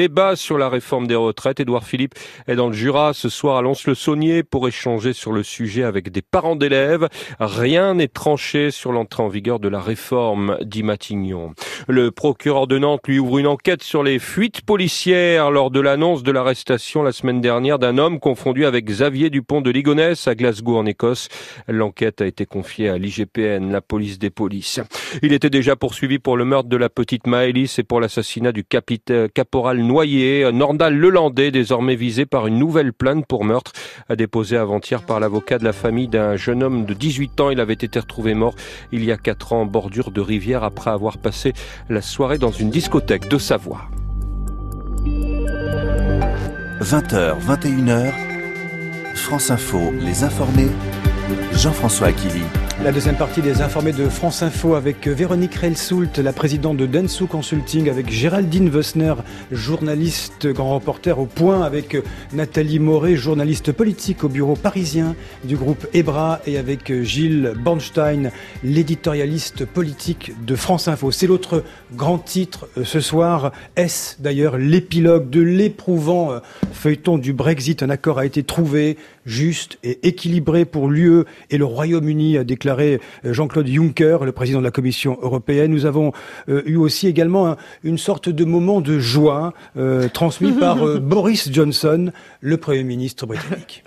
débat sur la réforme des retraites. Édouard Philippe est dans le Jura ce soir à Lons-le-Saunier pour échanger sur le sujet avec des parents d'élèves. Rien n'est tranché sur l'entrée en vigueur de la réforme, dit Matignon. Le procureur de Nantes lui ouvre une enquête sur les fuites policières lors de l'annonce de l'arrestation la semaine dernière d'un homme confondu avec Xavier Dupont de Ligonnès à Glasgow en Écosse. L'enquête a été confiée à l'I G P N, la police des polices. Il était déjà poursuivi pour le meurtre de la petite Maëlys et pour l'assassinat du capitaine, caporal Noyer. Nordal Lelandais, désormais visé par une nouvelle plainte pour meurtre, a déposé avant-hier par l'avocat de la famille d'un jeune homme de dix-huit ans. Il avait été retrouvé mort il y a quatre ans en bordure de rivière après avoir passé la soirée dans une discothèque de Savoie. vingt heures, vingt et une heures, France Info, les informés, Jean-François Akili. La deuxième partie des informés de France Info avec Véronique Reilsoult, la présidente de Dentsu Consulting, avec Géraldine Wössner, journaliste grand reporter au Point, avec Nathalie Moret, journaliste politique au bureau parisien du groupe EBRA, et avec Gilles Bornstein, l'éditorialiste politique de France Info. C'est l'autre grand titre ce soir. Est-ce d'ailleurs l'épilogue de l'éprouvant feuilleton du Brexit? Un accord a été trouvé, juste et équilibré pour l'U E et le Royaume-Uni, a déclaré Jean-Claude Juncker, le président de la Commission européenne. Nous avons euh, eu aussi également un, une sorte de moment de joie euh, transmis par euh, Boris Johnson, le Premier ministre britannique.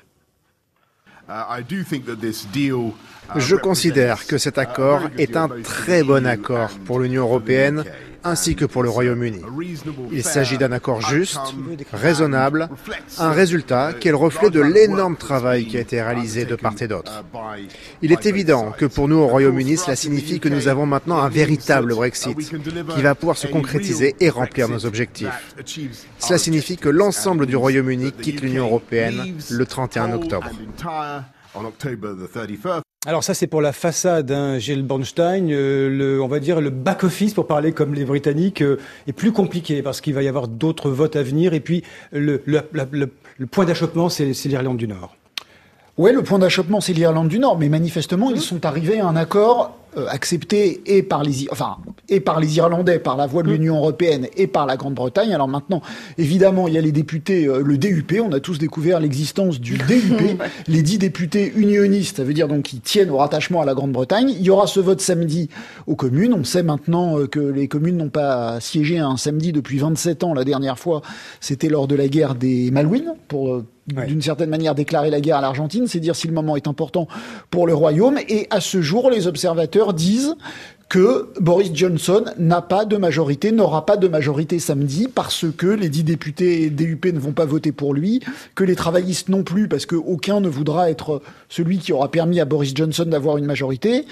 Je considère que cet accord est un très bon accord pour l'Union européenne ainsi que pour le Royaume-Uni. Il s'agit d'un accord juste, raisonnable, un résultat qui est le reflet de l'énorme travail qui a été réalisé de part et d'autre. Il est évident que pour nous au Royaume-Uni, cela signifie que nous avons maintenant un véritable Brexit qui va pouvoir se concrétiser et remplir nos objectifs. Cela signifie que l'ensemble du Royaume-Uni quitte l'Union européenne le trente et un octobre. Alors ça, c'est pour la façade, hein, Gilles Bornstein. Euh, le, on va dire le back-office, pour parler comme les Britanniques, euh, est plus compliqué parce qu'il va y avoir d'autres votes à venir. Et puis, le, le, le, le, le point d'achoppement, c'est, c'est l'Irlande du Nord. Ouais, le point d'achoppement, c'est l'Irlande du Nord, mais manifestement, ils sont arrivés à un accord euh, accepté et par les, enfin, et par les Irlandais, par la voix de l'Union européenne et par la Grande-Bretagne. Alors maintenant, évidemment, il y a les députés, euh, le D U P. On a tous découvert l'existence du D U P, les dix députés unionistes, ça veut dire donc qui tiennent au rattachement à la Grande-Bretagne. Il y aura ce vote samedi aux communes. On sait maintenant euh, que les communes n'ont pas siégé un samedi depuis vingt-sept ans. La dernière fois, c'était lors de la guerre des Malouines, pour euh, Ouais. d'une certaine manière déclarer la guerre à l'Argentine, c'est dire si le moment est important pour le Royaume. Et à ce jour, les observateurs disent que Boris Johnson n'a pas de majorité, n'aura pas de majorité samedi, parce que les dix députés D U P ne vont pas voter pour lui, que les travaillistes non plus, parce qu'aucun ne voudra être celui qui aura permis à Boris Johnson d'avoir une majorité.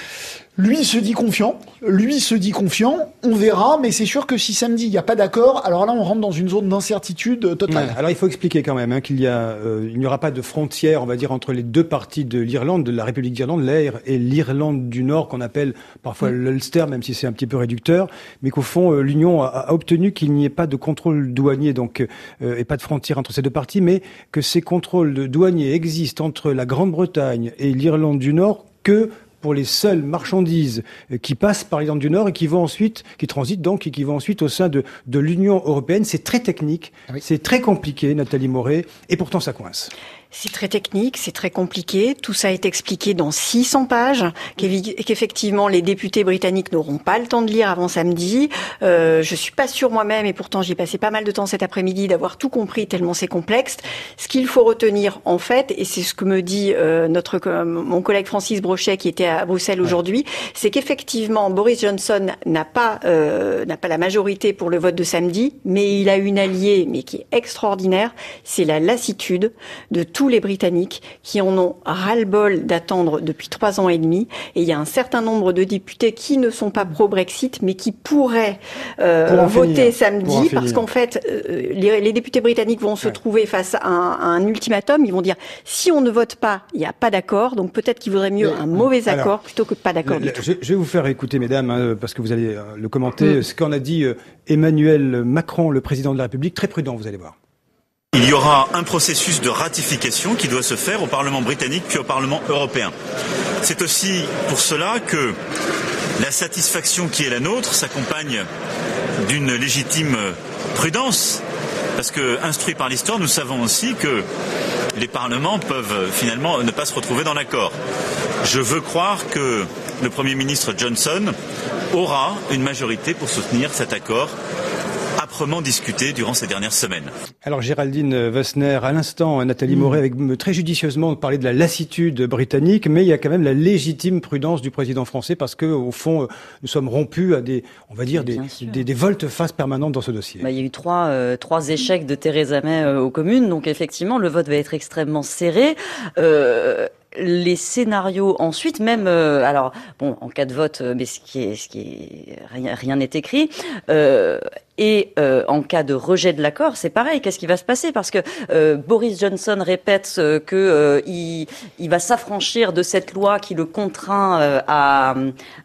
Lui se dit confiant, lui se dit confiant, on verra, mais c'est sûr que si samedi il n'y a pas d'accord, alors là on rentre dans une zone d'incertitude totale. Ouais, alors il faut expliquer quand même hein, qu'il y a, euh, il n'y aura pas de frontière, on va dire, entre les deux parties de l'Irlande, de la République d'Irlande, l'Air et l'Irlande du Nord, qu'on appelle parfois mmh. l'Ulster, même si c'est un petit peu réducteur, mais qu'au fond euh, l'Union a, a obtenu qu'il n'y ait pas de contrôle douanier, donc euh, et pas de frontière entre ces deux parties, mais que ces contrôles douaniers existent entre la Grande-Bretagne et l'Irlande du Nord que pour les seules marchandises qui passent par l'Irlande du Nord et qui vont ensuite, qui transitent donc et qui vont ensuite au sein de, de l'Union européenne. C'est très technique, oui. C'est très compliqué, Nathalie Moret, et pourtant ça coince. C'est très technique, c'est très compliqué. Tout ça est expliqué dans six cents pages, qu'effectivement les députés britanniques n'auront pas le temps de lire avant samedi. Euh, je suis pas sûre moi-même, et pourtant j'ai passé pas mal de temps cet après-midi, d'avoir tout compris tellement c'est complexe. Ce qu'il faut retenir en fait, et c'est ce que me dit euh, notre mon collègue Francis Brochet qui était à Bruxelles ouais. aujourd'hui, c'est qu'effectivement Boris Johnson n'a pas euh, n'a pas la majorité pour le vote de samedi, mais il a une alliée, mais qui est extraordinaire, c'est la lassitude de tout les Britanniques qui en ont ras-le-bol d'attendre depuis trois ans et demi. Et il y a un certain nombre de députés qui ne sont pas pro-Brexit, mais qui pourraient euh, voter finir. samedi, parce qu'en fait, euh, les, les députés britanniques vont se ouais. trouver face à un, à un ultimatum. Ils vont dire, si on ne vote pas, il n'y a pas d'accord. Donc peut-être qu'il vaudrait mieux mais, un mauvais accord alors, plutôt que pas d'accord le, du tout. Je, je vais vous faire écouter, mesdames, hein, parce que vous allez euh, le commenter, mmh. ce qu'en a dit euh, Emmanuel Macron, le président de la République. Très prudent, vous allez voir. Il y aura un processus de ratification qui doit se faire au Parlement britannique puis au Parlement européen. C'est aussi pour cela que la satisfaction qui est la nôtre s'accompagne d'une légitime prudence Parce que, instruits par l'histoire, nous savons aussi que les parlements peuvent finalement ne pas se retrouver dans l'accord. Je veux croire que le Premier ministre Johnson aura une majorité pour soutenir cet accord âprement discuté durant ces dernières semaines. Alors Géraldine Wössner, à l'instant, Nathalie Moret avec très judicieusement parlé de la lassitude britannique, mais il y a quand même la légitime prudence du président français parce que au fond, nous sommes rompus à des, on va dire, des, des, des volte-face permanentes dans ce dossier. Bah, il y a eu trois, euh, trois échecs de Theresa May euh, aux communes, donc effectivement, le vote va être extrêmement serré. Euh, Les scénarios ensuite, même euh, alors bon, en cas de vote, mais ce qui est, ce qui est rien, rien n'est écrit. Euh, et euh, en cas de rejet de l'accord, c'est pareil. Qu'est-ce qui va se passer? Parce que euh, Boris Johnson répète euh, que euh, il, il va s'affranchir de cette loi qui le contraint euh, à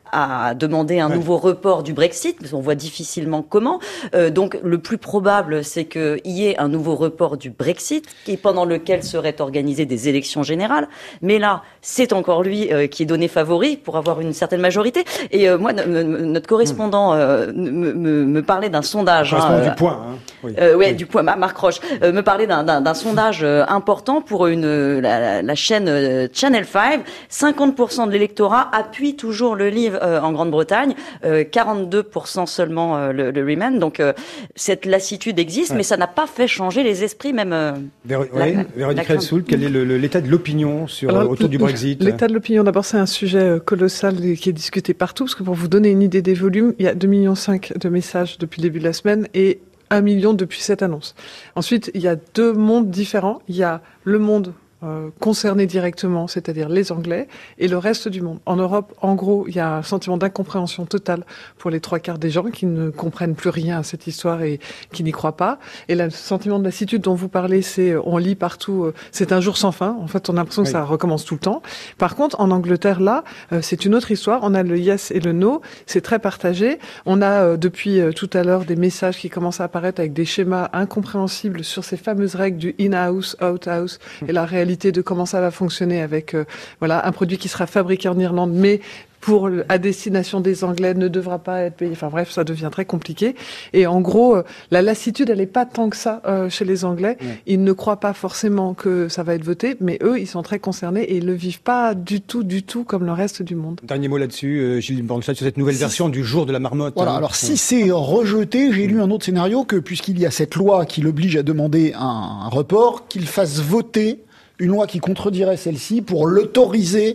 à demander un ouais. nouveau report du Brexit. On voit difficilement comment. Euh, donc, le plus probable, c'est qu'il y ait un nouveau report du Brexit, et pendant lequel seraient organisées des élections générales. Mais là, c'est encore lui euh, qui est donné favori pour avoir une certaine majorité. Et euh, moi, notre correspondant euh, me, me, me parlait d'un sondage. Correspondant hein, du point. Hein. Oui. Euh, ouais, oui. du point. Marc Roche euh, me parlait d'un, d'un, d'un sondage euh, important pour une la, la chaîne euh, Channel cinq. cinquante pour cent de l'électorat appuie toujours le Leave euh, en Grande-Bretagne, euh, quarante-deux pour cent seulement euh, le, le Remain. Donc euh, cette lassitude existe, ouais. mais ça n'a pas fait changer les esprits même. Euh, Véro- la, ouais, Véronique Relsoul, quel est le, le, l'état de l'opinion sur Alors, autour du Brexit? L'état de l'opinion, d'abord, c'est un sujet colossal qui est discuté partout, parce que pour vous donner une idée des volumes, il y a deux virgule cinq millions de messages depuis le début de la semaine et un million depuis cette annonce. Ensuite, il y a deux mondes différents. Il y a le monde Euh, concernés directement, c'est-à-dire les Anglais, et le reste du monde. En Europe, en gros, il y a un sentiment d'incompréhension totale pour les trois quarts des gens qui ne comprennent plus rien à cette histoire et qui n'y croient pas. Et le sentiment de lassitude dont vous parlez, c'est, on lit partout, euh, c'est un jour sans fin. En fait, on a l'impression oui. que ça recommence tout le temps. Par contre, en Angleterre, là, euh, c'est une autre histoire. On a le yes et le no. C'est très partagé. On a, euh, depuis euh, tout à l'heure, des messages qui commencent à apparaître avec des schémas incompréhensibles sur ces fameuses règles du in-house, out-house, et la réalité de comment ça va fonctionner avec euh, voilà un produit qui sera fabriqué en Irlande, mais pour à destination des Anglais ne devra pas être payé. Enfin bref, ça devient très compliqué. Et en gros, euh, la lassitude, elle n'est pas tant que ça euh, chez les Anglais. Ouais. Ils ne croient pas forcément que ça va être voté, mais eux, ils sont très concernés et ils le vivent pas du tout, du tout comme le reste du monde. Dernier mot là-dessus, euh, Gilles Bornstein, sur cette nouvelle si version du jour de la marmotte. Voilà. Hein. Alors si c'est rejeté, j'ai lu un autre scénario que puisqu'il y a cette loi qui l'oblige à demander un, un report, qu'il fasse voter une loi qui contredirait celle-ci pour l'autoriser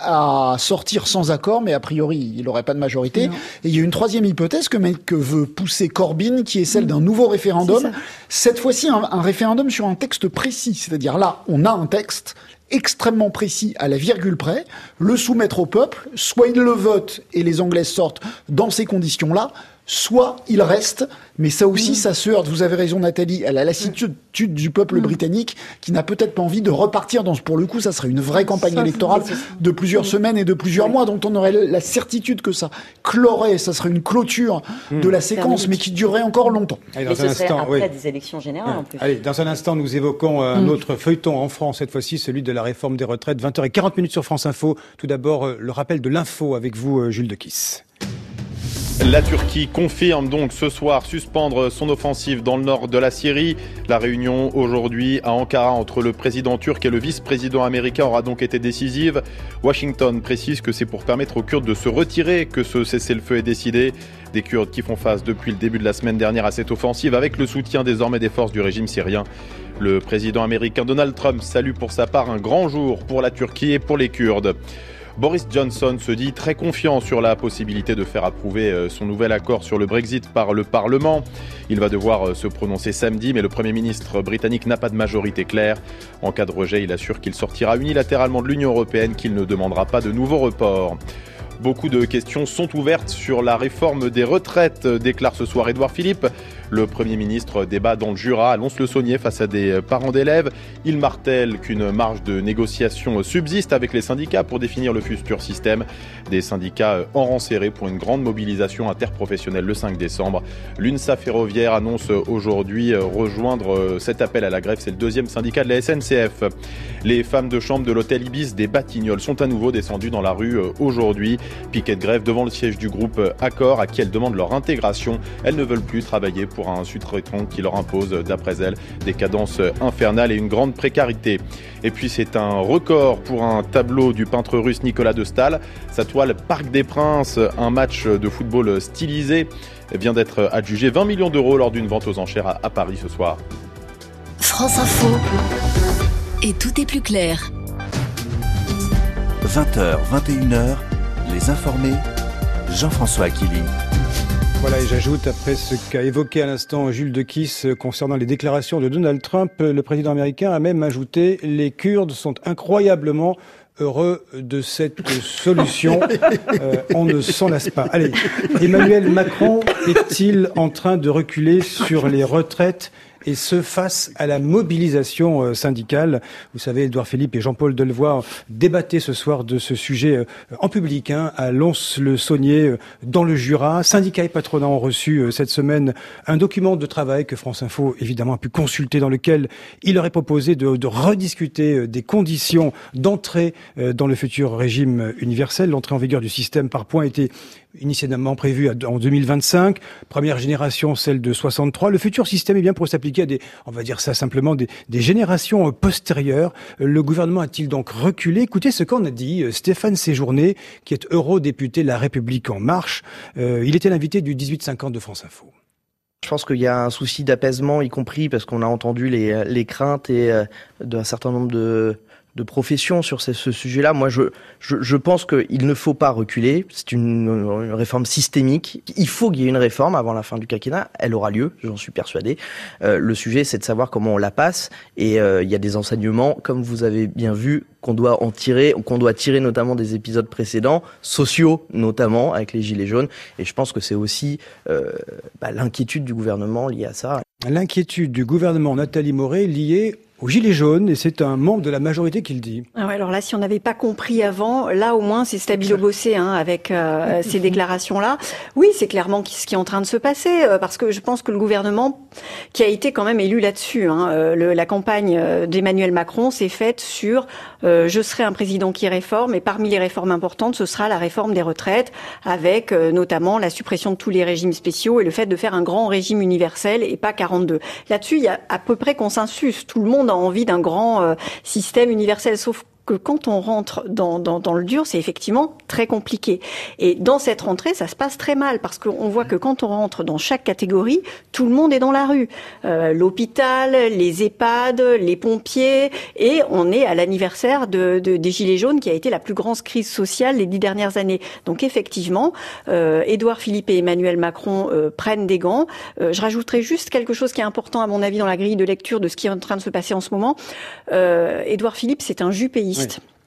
à sortir sans accord, mais a priori, il n'aurait pas de majorité. Non. Et il y a une troisième hypothèse que, que veut pousser Corbyn, qui est celle d'un nouveau référendum. Cette fois-ci, un, un référendum sur un texte précis. C'est-à-dire là, on a un texte extrêmement précis à la virgule près, le soumettre au peuple, soit il le vote et les Anglais sortent dans ces conditions-là, soit il reste, mais ça aussi, mmh. ça se heurte, vous avez raison Nathalie, à la lassitude du peuple mmh. britannique qui n'a peut-être pas envie de repartir dans ce, pour le coup, ça serait une vraie campagne ça, électorale de plusieurs mmh. semaines et de plusieurs mmh. mois, dont on aurait la certitude que ça clorait, ça serait une clôture mmh. de la séquence, mais qui durerait encore longtemps. Allez, dans et un ce instant, serait après oui. des élections générales ouais. en plus. Allez, dans un instant, nous évoquons un mmh. autre feuilleton en France, cette fois-ci celui de la réforme des retraites, vingt heures quarante sur France Info. Tout d'abord, le rappel de l'info avec vous, Jules Dequiss. La Turquie confirme donc ce soir suspendre son offensive dans le nord de la Syrie. La réunion aujourd'hui à Ankara entre le président turc et le vice-président américain aura donc été décisive. Washington précise que c'est pour permettre aux Kurdes de se retirer que ce cessez-le-feu est décidé. Des Kurdes qui font face depuis le début de la semaine dernière à cette offensive avec le soutien désormais des forces du régime syrien. Le président américain Donald Trump salue pour sa part un grand jour pour la Turquie et pour les Kurdes. Boris Johnson se dit très confiant sur la possibilité de faire approuver son nouvel accord sur le Brexit par le Parlement. Il va devoir se prononcer samedi, mais le Premier ministre britannique n'a pas de majorité claire. En cas de rejet, il assure qu'il sortira unilatéralement de l'Union européenne, qu'il ne demandera pas de nouveau report. Beaucoup de questions sont ouvertes sur la réforme des retraites, déclare ce soir Édouard Philippe. Le Premier ministre débat dans le Jura à Lons-le-Saunier face à des parents d'élèves. Il martèle qu'une marge de négociation subsiste avec les syndicats pour définir le futur système. Des syndicats en rang serré pour une grande mobilisation interprofessionnelle le cinq décembre. L'UNSA Ferroviaire annonce aujourd'hui rejoindre cet appel à la grève. C'est le deuxième syndicat de la S N C F. Les femmes de chambre de l'hôtel Ibis des Batignolles sont à nouveau descendues dans la rue aujourd'hui. Piquet de grève devant le siège du groupe Accor à qui elles demandent leur intégration. Elles ne veulent plus travailler pour pour un sous-traitant qui leur impose, d'après elle, des cadences infernales et une grande précarité. Et puis c'est un record pour un tableau du peintre russe Nicolas de Staël. Sa toile Parc des Princes, un match de football stylisé, vient d'être adjugé vingt millions d'euros lors d'une vente aux enchères à, à Paris ce soir. France Info. Et tout est plus clair. vingt heures, vingt et une heures, les informés, Jean-François Aquili. Voilà, et j'ajoute, après ce qu'a évoqué à l'instant Jules Dequisse concernant les déclarations de Donald Trump, le président américain a même ajouté « Les Kurdes sont incroyablement heureux de cette solution. Euh, on ne s'en lasse pas. » Allez, Emmanuel Macron est-il en train de reculer sur les retraites et ce face à la mobilisation syndicale? Vous savez, Édouard Philippe et Jean-Paul Delevoye débattaient ce soir de ce sujet en public, hein, à Lons-le-Saunier, dans le Jura. Syndicats et patronat ont reçu cette semaine un document de travail que France Info, évidemment, a pu consulter, dans lequel il leur est proposé de, de rediscuter des conditions d'entrée dans le futur régime universel. L'entrée en vigueur du système par points était initialement prévue en deux mille vingt-cinq. Première génération, celle de soixante-trois. Le futur système est bien pour s'appliquer à des, on va dire ça simplement, des, des générations postérieures. Le gouvernement a-t-il donc reculé? Écoutez ce qu'en a dit Stéphane Séjourné, qui est eurodéputé La République En Marche. Euh, il était l'invité du dix-huit cinquante de France Info. Je pense qu'il y a un souci d'apaisement, y compris parce qu'on a entendu les, les craintes et euh, d'un certain nombre de... de profession sur ce, ce sujet-là. Moi, je, je, je pense qu'il ne faut pas reculer. C'est une, une réforme systémique. Il faut qu'il y ait une réforme avant la fin du quinquennat. Elle aura lieu, j'en suis persuadé. Euh, le sujet, c'est de savoir comment on la passe. Et euh, il y a des enseignements, comme vous avez bien vu, qu'on doit en tirer, qu'on doit tirer notamment des épisodes précédents, sociaux notamment, avec les Gilets jaunes. Et je pense que c'est aussi euh, bah, l'inquiétude du gouvernement liée à ça. L'inquiétude du gouvernement, Nathalie Morey, liée aux Gilets jaunes, et c'est un membre de la majorité qui le dit. Ah ouais, alors là, si on n'avait pas compris avant, là au moins c'est stabilo bossé hein, avec euh, ces déclarations-là. Oui, c'est clairement ce qui est en train de se passer, euh, parce que je pense que le gouvernement, qui a été quand même élu là-dessus, hein, euh, le, la campagne d'Emmanuel Macron s'est faite sur euh, « je serai un président qui réforme », et parmi les réformes importantes, ce sera la réforme des retraites, avec euh, notamment la suppression de tous les régimes spéciaux et le fait de faire un grand régime universel et pas quarante-deux. Là-dessus, il y a à peu près consensus. Tout le monde a envie d'un grand euh, système universel, sauf que quand on rentre dans, dans, dans le dur, c'est effectivement très compliqué. Et dans cette rentrée, ça se passe très mal, parce qu'on voit que quand on rentre dans chaque catégorie, tout le monde est dans la rue. Euh, l'hôpital, les EHPAD, les pompiers, et on est à l'anniversaire de, de, des Gilets jaunes, qui a été la plus grande crise sociale les dix dernières années. Donc effectivement, euh, Édouard Philippe et Emmanuel Macron euh, prennent des gants. Euh, je rajouterai juste quelque chose qui est important, à mon avis, dans la grille de lecture de ce qui est en train de se passer en ce moment. Euh, Édouard Philippe, c'est un jupéiste. Oui.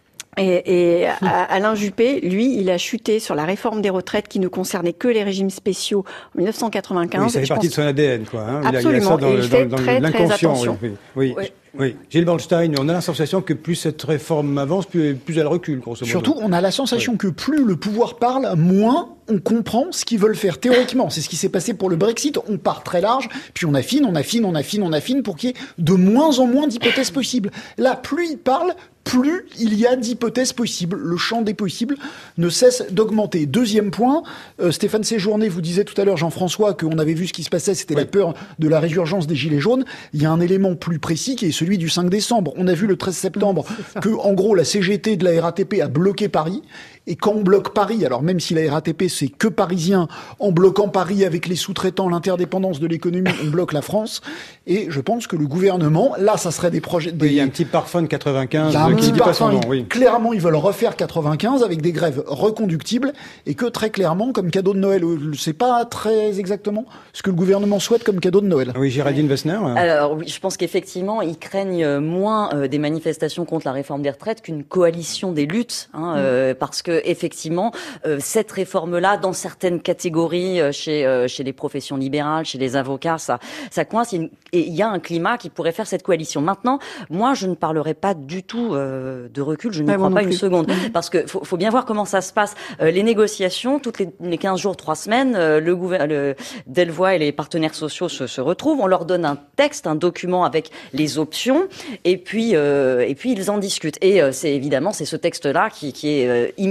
Et, et Alain Juppé, lui, il a chuté sur la réforme des retraites qui ne concernait que les régimes spéciaux en dix-neuf cent quatre-vingt-quinze. Oui, ça fait partie pense... de son A D N, quoi. Hein. Absolument. Il a, il a ça dans, et il fait dans, dans très, l'inconscient. très attention. Oui, oui. oui. Oui, Gilles Bernstein, on a la sensation que plus cette réforme avance, plus, plus elle recule, grosso modo. Surtout, on a la sensation ouais. que plus le pouvoir parle, moins on comprend ce qu'ils veulent faire théoriquement. C'est ce qui s'est passé pour le Brexit. On part très large, puis on affine, on affine, on affine, on affine, pour qu'il y ait de moins en moins d'hypothèses possibles. Là, plus ils parlent, plus il y a d'hypothèses possibles. Le champ des possibles ne cesse d'augmenter. Deuxième point, euh, Stéphane Séjourné vous disait tout à l'heure, Jean-François, qu'on avait vu ce qui se passait, c'était oui. la peur de la résurgence des Gilets jaunes. Il y a un élément plus précis qui est celui du cinq décembre. On a vu le treize septembre que, en gros, la C G T de la R A T P a bloqué Paris. Et quand on bloque Paris, alors même si la R A T P c'est que parisien, en bloquant Paris avec les sous-traitants, l'interdépendance de l'économie, on bloque la France. Et je pense que le gouvernement, là, ça serait des projets... Des... Oui, il y a un petit parfum de quatre-vingt-quinze. Il y a un qui petit parfum, nom, oui. Clairement, ils veulent refaire quatre-vingt-quinze avec des grèves reconductibles, et que très clairement, comme cadeau de Noël, c'est pas très exactement ce que le gouvernement souhaite comme cadeau de Noël. Oui, Géraldine Wessner. Alors oui, je pense qu'effectivement, ils craignent moins euh, des manifestations contre la réforme des retraites qu'une coalition des luttes, hein, mmh. euh, parce que effectivement, euh, cette réforme-là, dans certaines catégories, euh, chez euh, chez les professions libérales, chez les avocats, ça ça coince, et il y a un climat qui pourrait faire cette coalition. Maintenant, moi, je ne parlerai pas du tout euh, de recul, je n'y ouais, crois pas une seconde, mmh. parce que faut, faut bien voir comment ça se passe. Euh, les négociations, toutes les, les quinze jours, trois semaines, euh, le gouvernement, Delevoye et les partenaires sociaux se, se retrouvent, on leur donne un texte, un document avec les options, et puis euh, et puis ils en discutent. Et euh, c'est évidemment c'est ce texte-là qui, qui est euh, immédiatement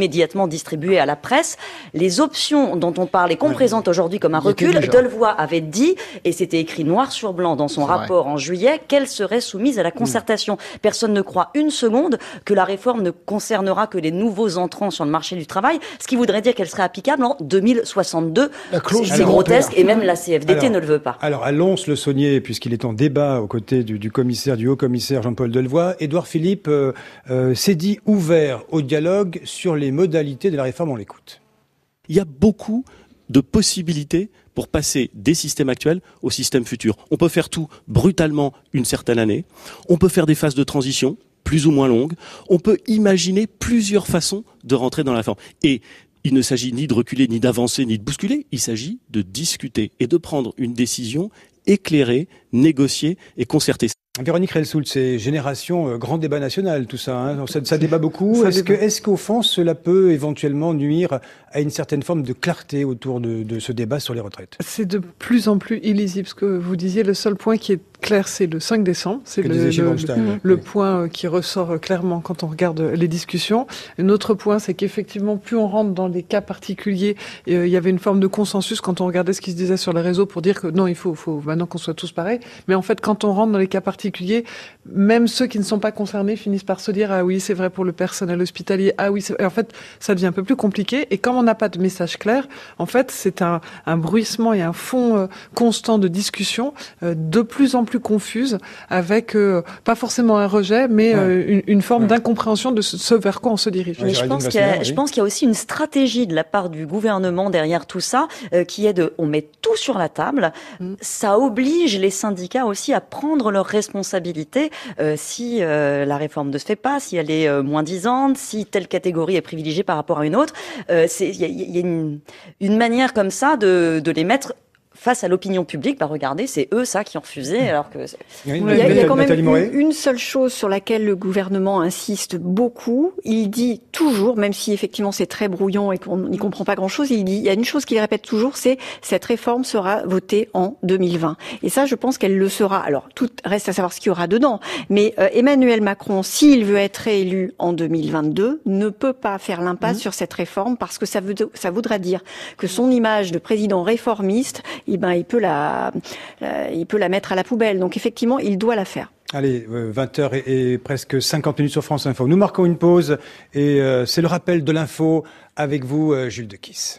immédiatement distribué à la presse. Les options dont on parle et qu'on ouais. présente aujourd'hui comme un recul, Delevoye avait dit, et c'était écrit noir sur blanc dans son C'est rapport vrai. en juillet, qu'elle serait soumise à la concertation. Mmh. Personne ne croit une seconde que la réforme ne concernera que les nouveaux entrants sur le marché du travail, ce qui voudrait dire qu'elle serait applicable en deux mille soixante-deux. C'est, c'est grotesque, et même la C F D T alors, ne le veut pas. Alors, à Lons-le-Saunier, puisqu'il est en débat aux côtés du, du commissaire, du haut-commissaire Jean-Paul Delevoye, Édouard Philippe euh, euh, s'est dit ouvert au dialogue sur les modalités de la réforme. On l'écoute. Il y a beaucoup de possibilités pour passer des systèmes actuels au système futur. On peut faire tout brutalement une certaine année. On peut faire des phases de transition plus ou moins longues. On peut imaginer plusieurs façons de rentrer dans la réforme. Et il ne s'agit ni de reculer, ni d'avancer, ni de bousculer. Il s'agit de discuter et de prendre une décision éclairée, négociée et concertée. Véronique Relsoult, c'est Génération, euh, grand débat national, tout ça, hein. ça, ça débat beaucoup. Ça est-ce, débat. Que, est-ce qu'au fond, cela peut éventuellement nuire à une certaine forme de clarté autour de, de ce débat sur les retraites? C'est de plus en plus illisible. Ce que vous disiez, le seul point qui est clair, c'est le cinq décembre. C'est le, le, le, le oui. point qui ressort clairement quand on regarde les discussions. Un autre point, c'est qu'effectivement, plus on rentre dans les cas particuliers, euh, il y avait une forme de consensus quand on regardait ce qui se disait sur les réseaux pour dire que non, il faut, faut maintenant qu'on soit tous pareils. Mais en fait, quand on rentre dans les cas particuliers, même ceux qui ne sont pas concernés finissent par se dire ah oui, c'est vrai pour le personnel hospitalier. Ah oui, c'est... Et en fait, ça devient un peu plus compliqué. Et comme on n'a pas de message clair, en fait, c'est un, un bruissement et un fond euh, constant de discussion, euh, de plus en plus plus confuse, avec euh, pas forcément un rejet, mais ouais. euh, une, une forme ouais. d'incompréhension de ce, ce vers quoi on se dirige. Mais je pense, qu'il y a, oui. je pense qu'il y a aussi une stratégie de la part du gouvernement derrière tout ça, euh, qui est de, on met tout sur la table. Mm. Ça oblige les syndicats aussi à prendre leurs responsabilités euh, si euh, la réforme ne se fait pas, si elle est euh, moins disante, si telle catégorie est privilégiée par rapport à une autre. Euh, c'est, il y a, y a une, une manière comme ça de, de les mettre face à l'opinion publique. Bah regardez, c'est eux ça qui ont refusé, alors que... Oui, il, y a, il y a quand même une, une seule chose sur laquelle le gouvernement insiste beaucoup. Il dit toujours, même si effectivement c'est très brouillon et qu'on n'y comprend pas grand-chose, il dit, il y a une chose qu'il répète toujours, c'est cette réforme sera votée en deux mille vingt. Et ça, je pense qu'elle le sera. Alors, tout reste à savoir ce qu'il y aura dedans. Mais euh, Emmanuel Macron, s'il veut être réélu en deux mille vingt-deux, ne peut pas faire l'impasse mmh. sur cette réforme, parce que ça, veut, ça voudra dire que son image de président réformiste, eh ben, il peut la, euh, il peut la mettre à la poubelle. Donc effectivement, il doit la faire. Allez, euh, vingt heures et, et presque cinquante minutes sur France Info. Nous marquons une pause et euh, c'est le rappel de l'info avec vous, euh, Jules Dekiss.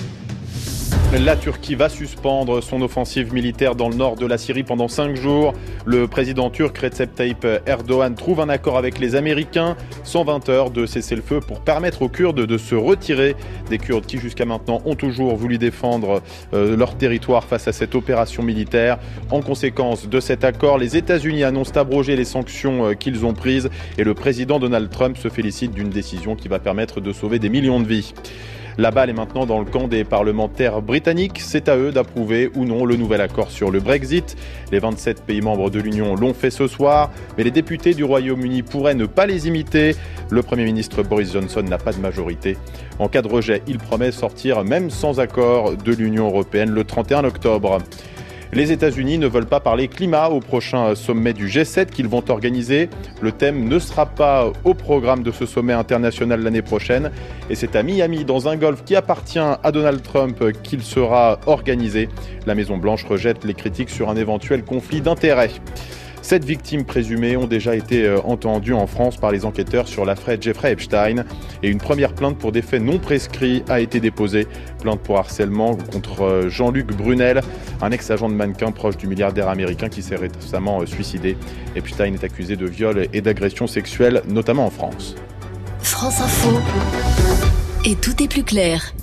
La Turquie va suspendre son offensive militaire dans le nord de la Syrie pendant cinq jours. Le président turc Recep Tayyip Erdogan trouve un accord avec les Américains. cent vingt heures de cessez-le-feu pour permettre aux Kurdes de se retirer. Des Kurdes qui jusqu'à maintenant ont toujours voulu défendre euh, leur territoire face à cette opération militaire. En conséquence de cet accord, les États-Unis annoncent abroger les sanctions euh, qu'ils ont prises. Et le président Donald Trump se félicite d'une décision qui va permettre de sauver des millions de vies. La balle est maintenant dans le camp des parlementaires britanniques. C'est à eux d'approuver ou non le nouvel accord sur le Brexit. Les vingt-sept pays membres de l'Union l'ont fait ce soir, mais les députés du Royaume-Uni pourraient ne pas les imiter. Le Premier ministre Boris Johnson n'a pas de majorité. En cas de rejet, il promet sortir même sans accord de l'Union européenne le trente et un octobre. Les États-Unis ne veulent pas parler climat au prochain sommet du G sept qu'ils vont organiser. Le thème ne sera pas au programme de ce sommet international l'année prochaine. Et c'est à Miami, dans un golfe qui appartient à Donald Trump, qu'il sera organisé. La Maison-Blanche rejette les critiques sur un éventuel conflit d'intérêts. Sept victimes présumées ont déjà été entendues en France par les enquêteurs sur l'affaire Jeffrey Epstein. Et une première plainte pour des faits non prescrits a été déposée. Plainte pour harcèlement contre Jean-Luc Brunel, un ex-agent de mannequin proche du milliardaire américain qui s'est récemment suicidé. Epstein est accusé de viol et d'agression sexuelle, notamment en France. France Info. Et tout est plus clair.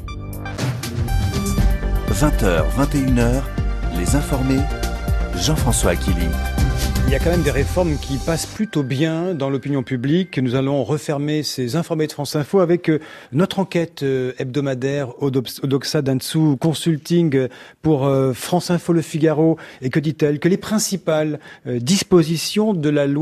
vingt heures, vingt et une heures, les informés, Jean-François Akili. Il y a quand même des réformes qui passent plutôt bien dans l'opinion publique. Nous allons refermer ces informés de France Info avec notre enquête hebdomadaire Odoxa Dentsu Consulting pour France Info Le Figaro. Et que dit-elle? Que les principales dispositions de la loi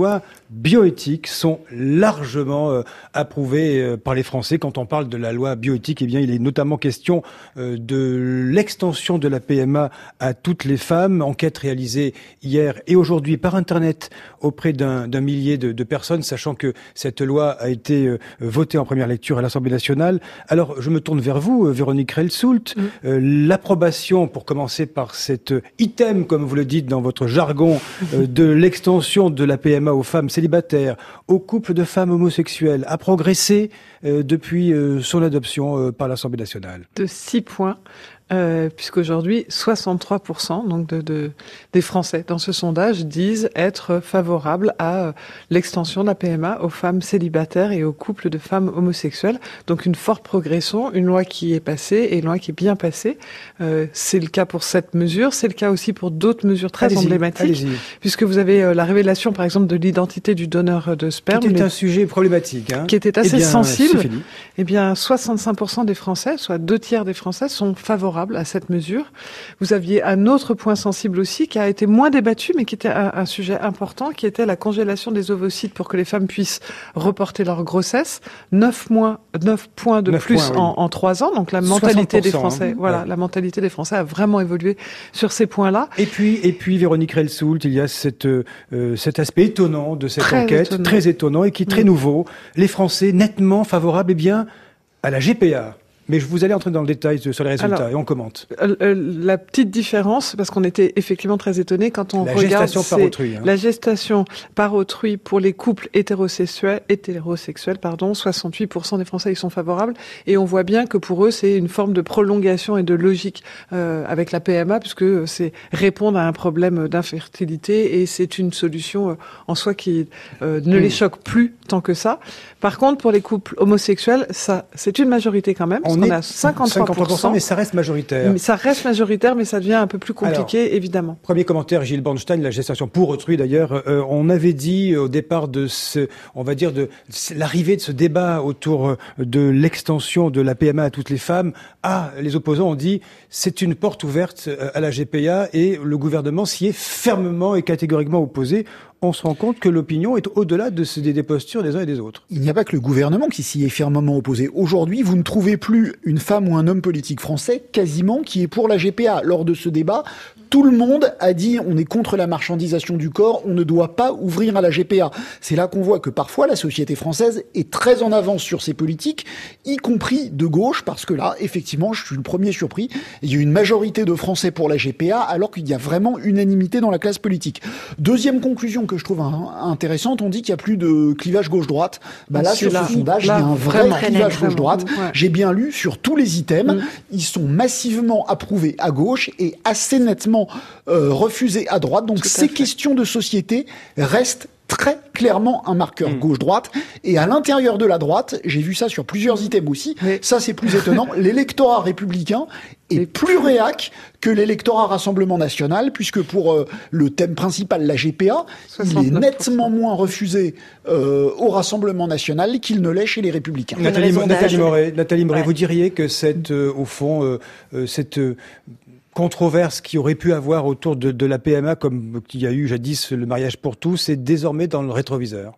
bioéthiques sont largement euh, approuvées euh, par les Français. Quand on parle de la loi bioéthique, eh bien, il est notamment question euh, de l'extension de la P M A à toutes les femmes. Enquête réalisée hier et aujourd'hui par Internet auprès d'un, d'un millier de, de personnes, sachant que cette loi a été euh, votée en première lecture à l'Assemblée nationale. Alors, je me tourne vers vous, euh, Véronique Reilsoult. Mmh. Euh, l'approbation, pour commencer par cet item, comme vous le dites dans votre jargon, euh, de l'extension de la P M A aux femmes célibataires, aux couples de femmes homosexuelles, a progressé euh, depuis euh, son adoption euh, par l'Assemblée nationale. De six points. Euh, puisqu'aujourd'hui, soixante-trois pour cent donc de, de, des Français dans ce sondage disent être favorables à euh, l'extension de la P M A aux femmes célibataires et aux couples de femmes homosexuelles. Donc une forte progression, une loi qui est passée et une loi qui est bien passée. Euh, c'est le cas pour cette mesure, c'est le cas aussi pour d'autres mesures très allez-y, emblématiques, allez-y. Puisque vous avez euh, la révélation, par exemple, de l'identité du donneur de sperme. Qui était un sujet problématique. Hein. Qui était assez eh bien, sensible. Eh bien, soixante-cinq pour cent des Français, soit deux tiers des Français, sont favorables à cette mesure. Vous aviez un autre point sensible aussi qui a été moins débattu mais qui était un, un sujet important, qui était la congélation des ovocytes pour que les femmes puissent reporter leur grossesse. neuf mois, neuf points de plus points, oui. en, en trois ans. Donc la mentalité des Français, hein. voilà, ouais. la mentalité des Français a vraiment évolué sur ces points-là. Et puis, et puis Véronique Reilsoult, il y a cette, euh, cet aspect étonnant de cette très enquête, étonnant. très étonnant et qui est très oui. nouveau. Les Français nettement favorables, eh bien, à la G P A. Mais je vous allez entrer dans le détail sur les résultats. Alors, et on commente. Euh, la petite différence, parce qu'on était effectivement très étonnés quand on la regarde gestation par autrui, hein. la gestation par autrui pour les couples hétérosexuels, hétérosexuels, pardon, soixante-huit pour cent des Français y sont favorables, et on voit bien que pour eux c'est une forme de prolongation et de logique euh, avec la P M A, puisque c'est répondre à un problème d'infertilité et c'est une solution euh, en soi qui euh, ne mmh. les choque plus tant que ça. Par contre, pour les couples homosexuels, ça c'est une majorité quand même. On, on a cinquante-trois pour cent, mais ça reste majoritaire. Mais ça reste majoritaire, mais ça devient un peu plus compliqué, alors, évidemment. Premier commentaire, Gilles Bornstein, la gestation pour autrui d'ailleurs. Euh, on avait dit au départ de ce, on va dire de l'arrivée de ce débat autour de l'extension de la P M A à toutes les femmes. Ah, les opposants ont dit c'est une porte ouverte à la G P A et le gouvernement s'y est fermement et catégoriquement opposé. On se rend compte que l'opinion est au-delà de ces, des postures des uns et des autres. Il n'y a pas que le gouvernement qui s'y est fermement opposé. Aujourd'hui, vous ne trouvez plus une femme ou un homme politique français, quasiment, qui est pour la G P A. Lors de ce débat, tout le monde a dit on est contre la marchandisation du corps, on ne doit pas ouvrir à la G P A. C'est là qu'on voit que parfois la société française est très en avance sur ces politiques, y compris de gauche, parce que là, effectivement, je suis le premier surpris, il y a une majorité de Français pour la G P A, alors qu'il y a vraiment unanimité dans la classe politique. Deuxième conclusion que je trouve intéressante, on dit qu'il n'y a plus de clivage gauche-droite. Bah là, sur là, ce sondage, là, il y a un vrai clivage gauche-droite. Ouais. J'ai bien lu sur tous les items, mmh. ils sont massivement approuvés à gauche et assez nettement euh, refusés à droite. Donc ces questions de société restent très clairement un marqueur mmh. gauche-droite. Et à l'intérieur de la droite, j'ai vu ça sur plusieurs items aussi, oui. ça c'est plus étonnant, l'électorat républicain est plus réac que l'électorat Rassemblement National, puisque pour euh, le thème principal, la G P A, il est nettement moins refusé euh, au Rassemblement National qu'il ne l'est chez les Républicains. Nathalie, Nathalie Moret, Nathalie Moret ouais. vous diriez que cette, euh, au fond, euh, euh, cette... Euh, controverse qui aurait pu avoir autour de, de la P M A, comme qu'il y a eu jadis le mariage pour tous, est désormais dans le rétroviseur.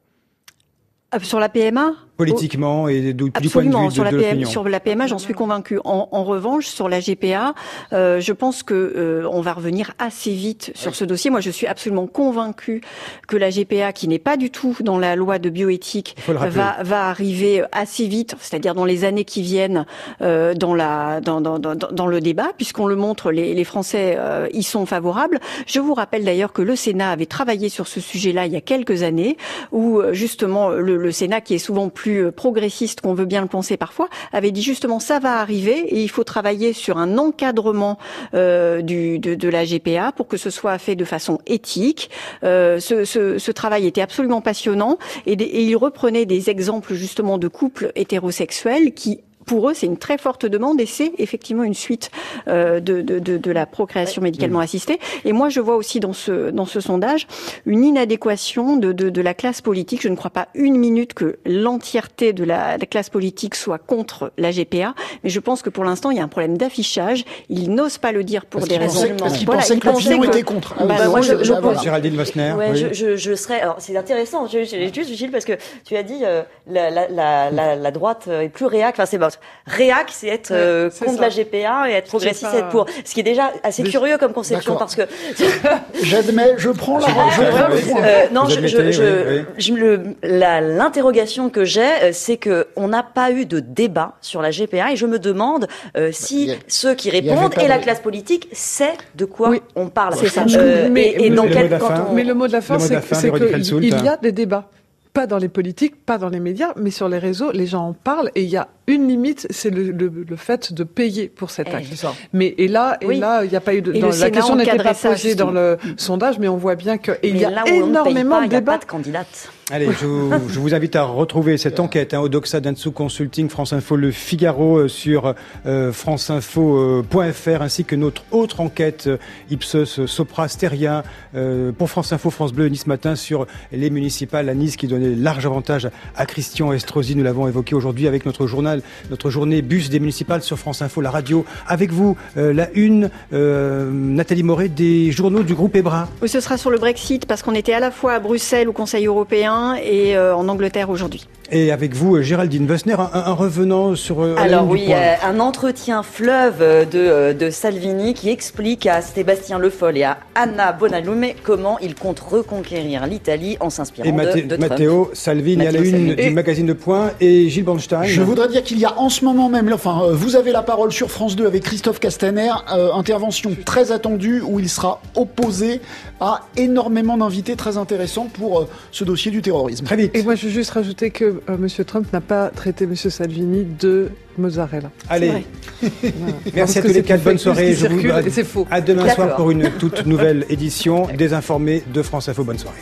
Sur la P M A ? Politiquement et du, du point de vue de, sur la de P M, sur la P M A, j'en suis convaincue. En, en revanche, sur la G P A, euh, je pense que euh, on va revenir assez vite sur ce dossier. Moi, je suis absolument convaincue que la G P A, qui n'est pas du tout dans la loi de bioéthique, va, va arriver assez vite, c'est-à-dire dans les années qui viennent, euh, dans la, dans, dans, dans, dans le débat, puisqu'on le montre, les, les Français euh, y sont favorables. Je vous rappelle d'ailleurs que le Sénat avait travaillé sur ce sujet-là il y a quelques années, où justement le, le Sénat, qui est souvent plus progressiste qu'on veut bien le penser parfois, avait dit justement ça va arriver et il faut travailler sur un encadrement euh, du, de, de la G P A pour que ce soit fait de façon éthique. Euh, ce, ce, ce travail était absolument passionnant et, des, et il reprenait des exemples justement de couples hétérosexuels qui pour eux, c'est une très forte demande et c'est effectivement une suite euh, de, de, de, de la procréation médicalement assistée. Et moi, je vois aussi dans ce, dans ce sondage une inadéquation de, de, de la classe politique. Je ne crois pas une minute que l'entièreté de la, la classe politique soit contre la G P A, mais je pense que pour l'instant, il y a un problème d'affichage. Ils n'osent pas le dire pour parce des raisons... Pensaient, parce qu'ils voilà, pensaient que l'opinion était contre. Ah, bah, bah, moi, je, je pense... Géraldine Vosner. Ouais, oui. je, je, je serais... Alors, c'est intéressant, je, je, juste, Gilles, parce que tu as dit euh, la, la, la, la, la droite est plus réac. Enfin, c'est bon. Réac, c'est être euh, ouais, contre ça. La G P A et être progressiste, pas... être pour. Ce qui est déjà assez Des... curieux comme conception parce que. J'admets, je prends la. Je prends le point. Euh, non, je, je, je, oui, oui. je le, la, l'interrogation que j'ai, c'est que on n'a pas eu de débat sur la G P A et je me demande euh, si a, ceux qui répondent et de... la classe politique sait de quoi oui. on parle. C'est ça. Euh, mais, et, et mais, dans le quel mot quand on... Mais le mot de la fin, c'est, fin, c'est qu'il y a des débats. Pas dans les politiques, pas dans les médias, mais sur les réseaux, les gens en parlent et il y a une limite, c'est le, le, le fait de payer pour cet acte. Eh, mais et là, et oui. là, il n'y a pas eu de. Dans, la question n'était pas posée dans le sondage, mais on voit bien qu'il y a là énormément pas, de débats. Il n'y a pas de candidate. Allez, je vous, je vous invite à retrouver cette enquête hein, au Doxa Dentsu Consulting, France Info, Le Figaro sur euh, franceinfo point f r ainsi que notre autre enquête euh, Ipsos Sopra Steria euh, pour France Info, France Bleu, Nice Matin sur les municipales à Nice qui donnait large avantage à Christian Estrosi. Nous l'avons évoqué aujourd'hui avec notre journal, notre journée bus des municipales sur France Info, la radio. Avec vous, euh, la une, euh, Nathalie Moret, des journaux du groupe EBRA. Oui, ce sera sur le Brexit parce qu'on était à la fois à Bruxelles au Conseil européen et euh, en Angleterre aujourd'hui. Et avec vous, Géraldine Vosner, un, un revenant sur... Euh, Alors oui, euh, un entretien fleuve de, de Salvini qui explique à Sébastien Le Foll et à Anna Bonalume comment il compte reconquérir l'Italie en s'inspirant et Matteo, de, de Trump. Matteo Salvini Matteo à la une Salvini. Du et magazine Le Point et Gilles Bornstein. Je voudrais dire qu'il y a en ce moment même, enfin, vous avez la parole sur France deux avec Christophe Castaner, euh, intervention très attendue où il sera opposé à énormément d'invités très intéressants pour euh, ce dossier du terrorisme. Très vite. Et moi, je veux juste rajouter que euh, M. Trump n'a pas traité M. Salvini de mozzarella. Allez. Merci à tous les quatre. Bonne soirée. Je vous et c'est faux. À demain D'accord. soir pour une toute nouvelle édition des Informés de France Info. Bonne soirée.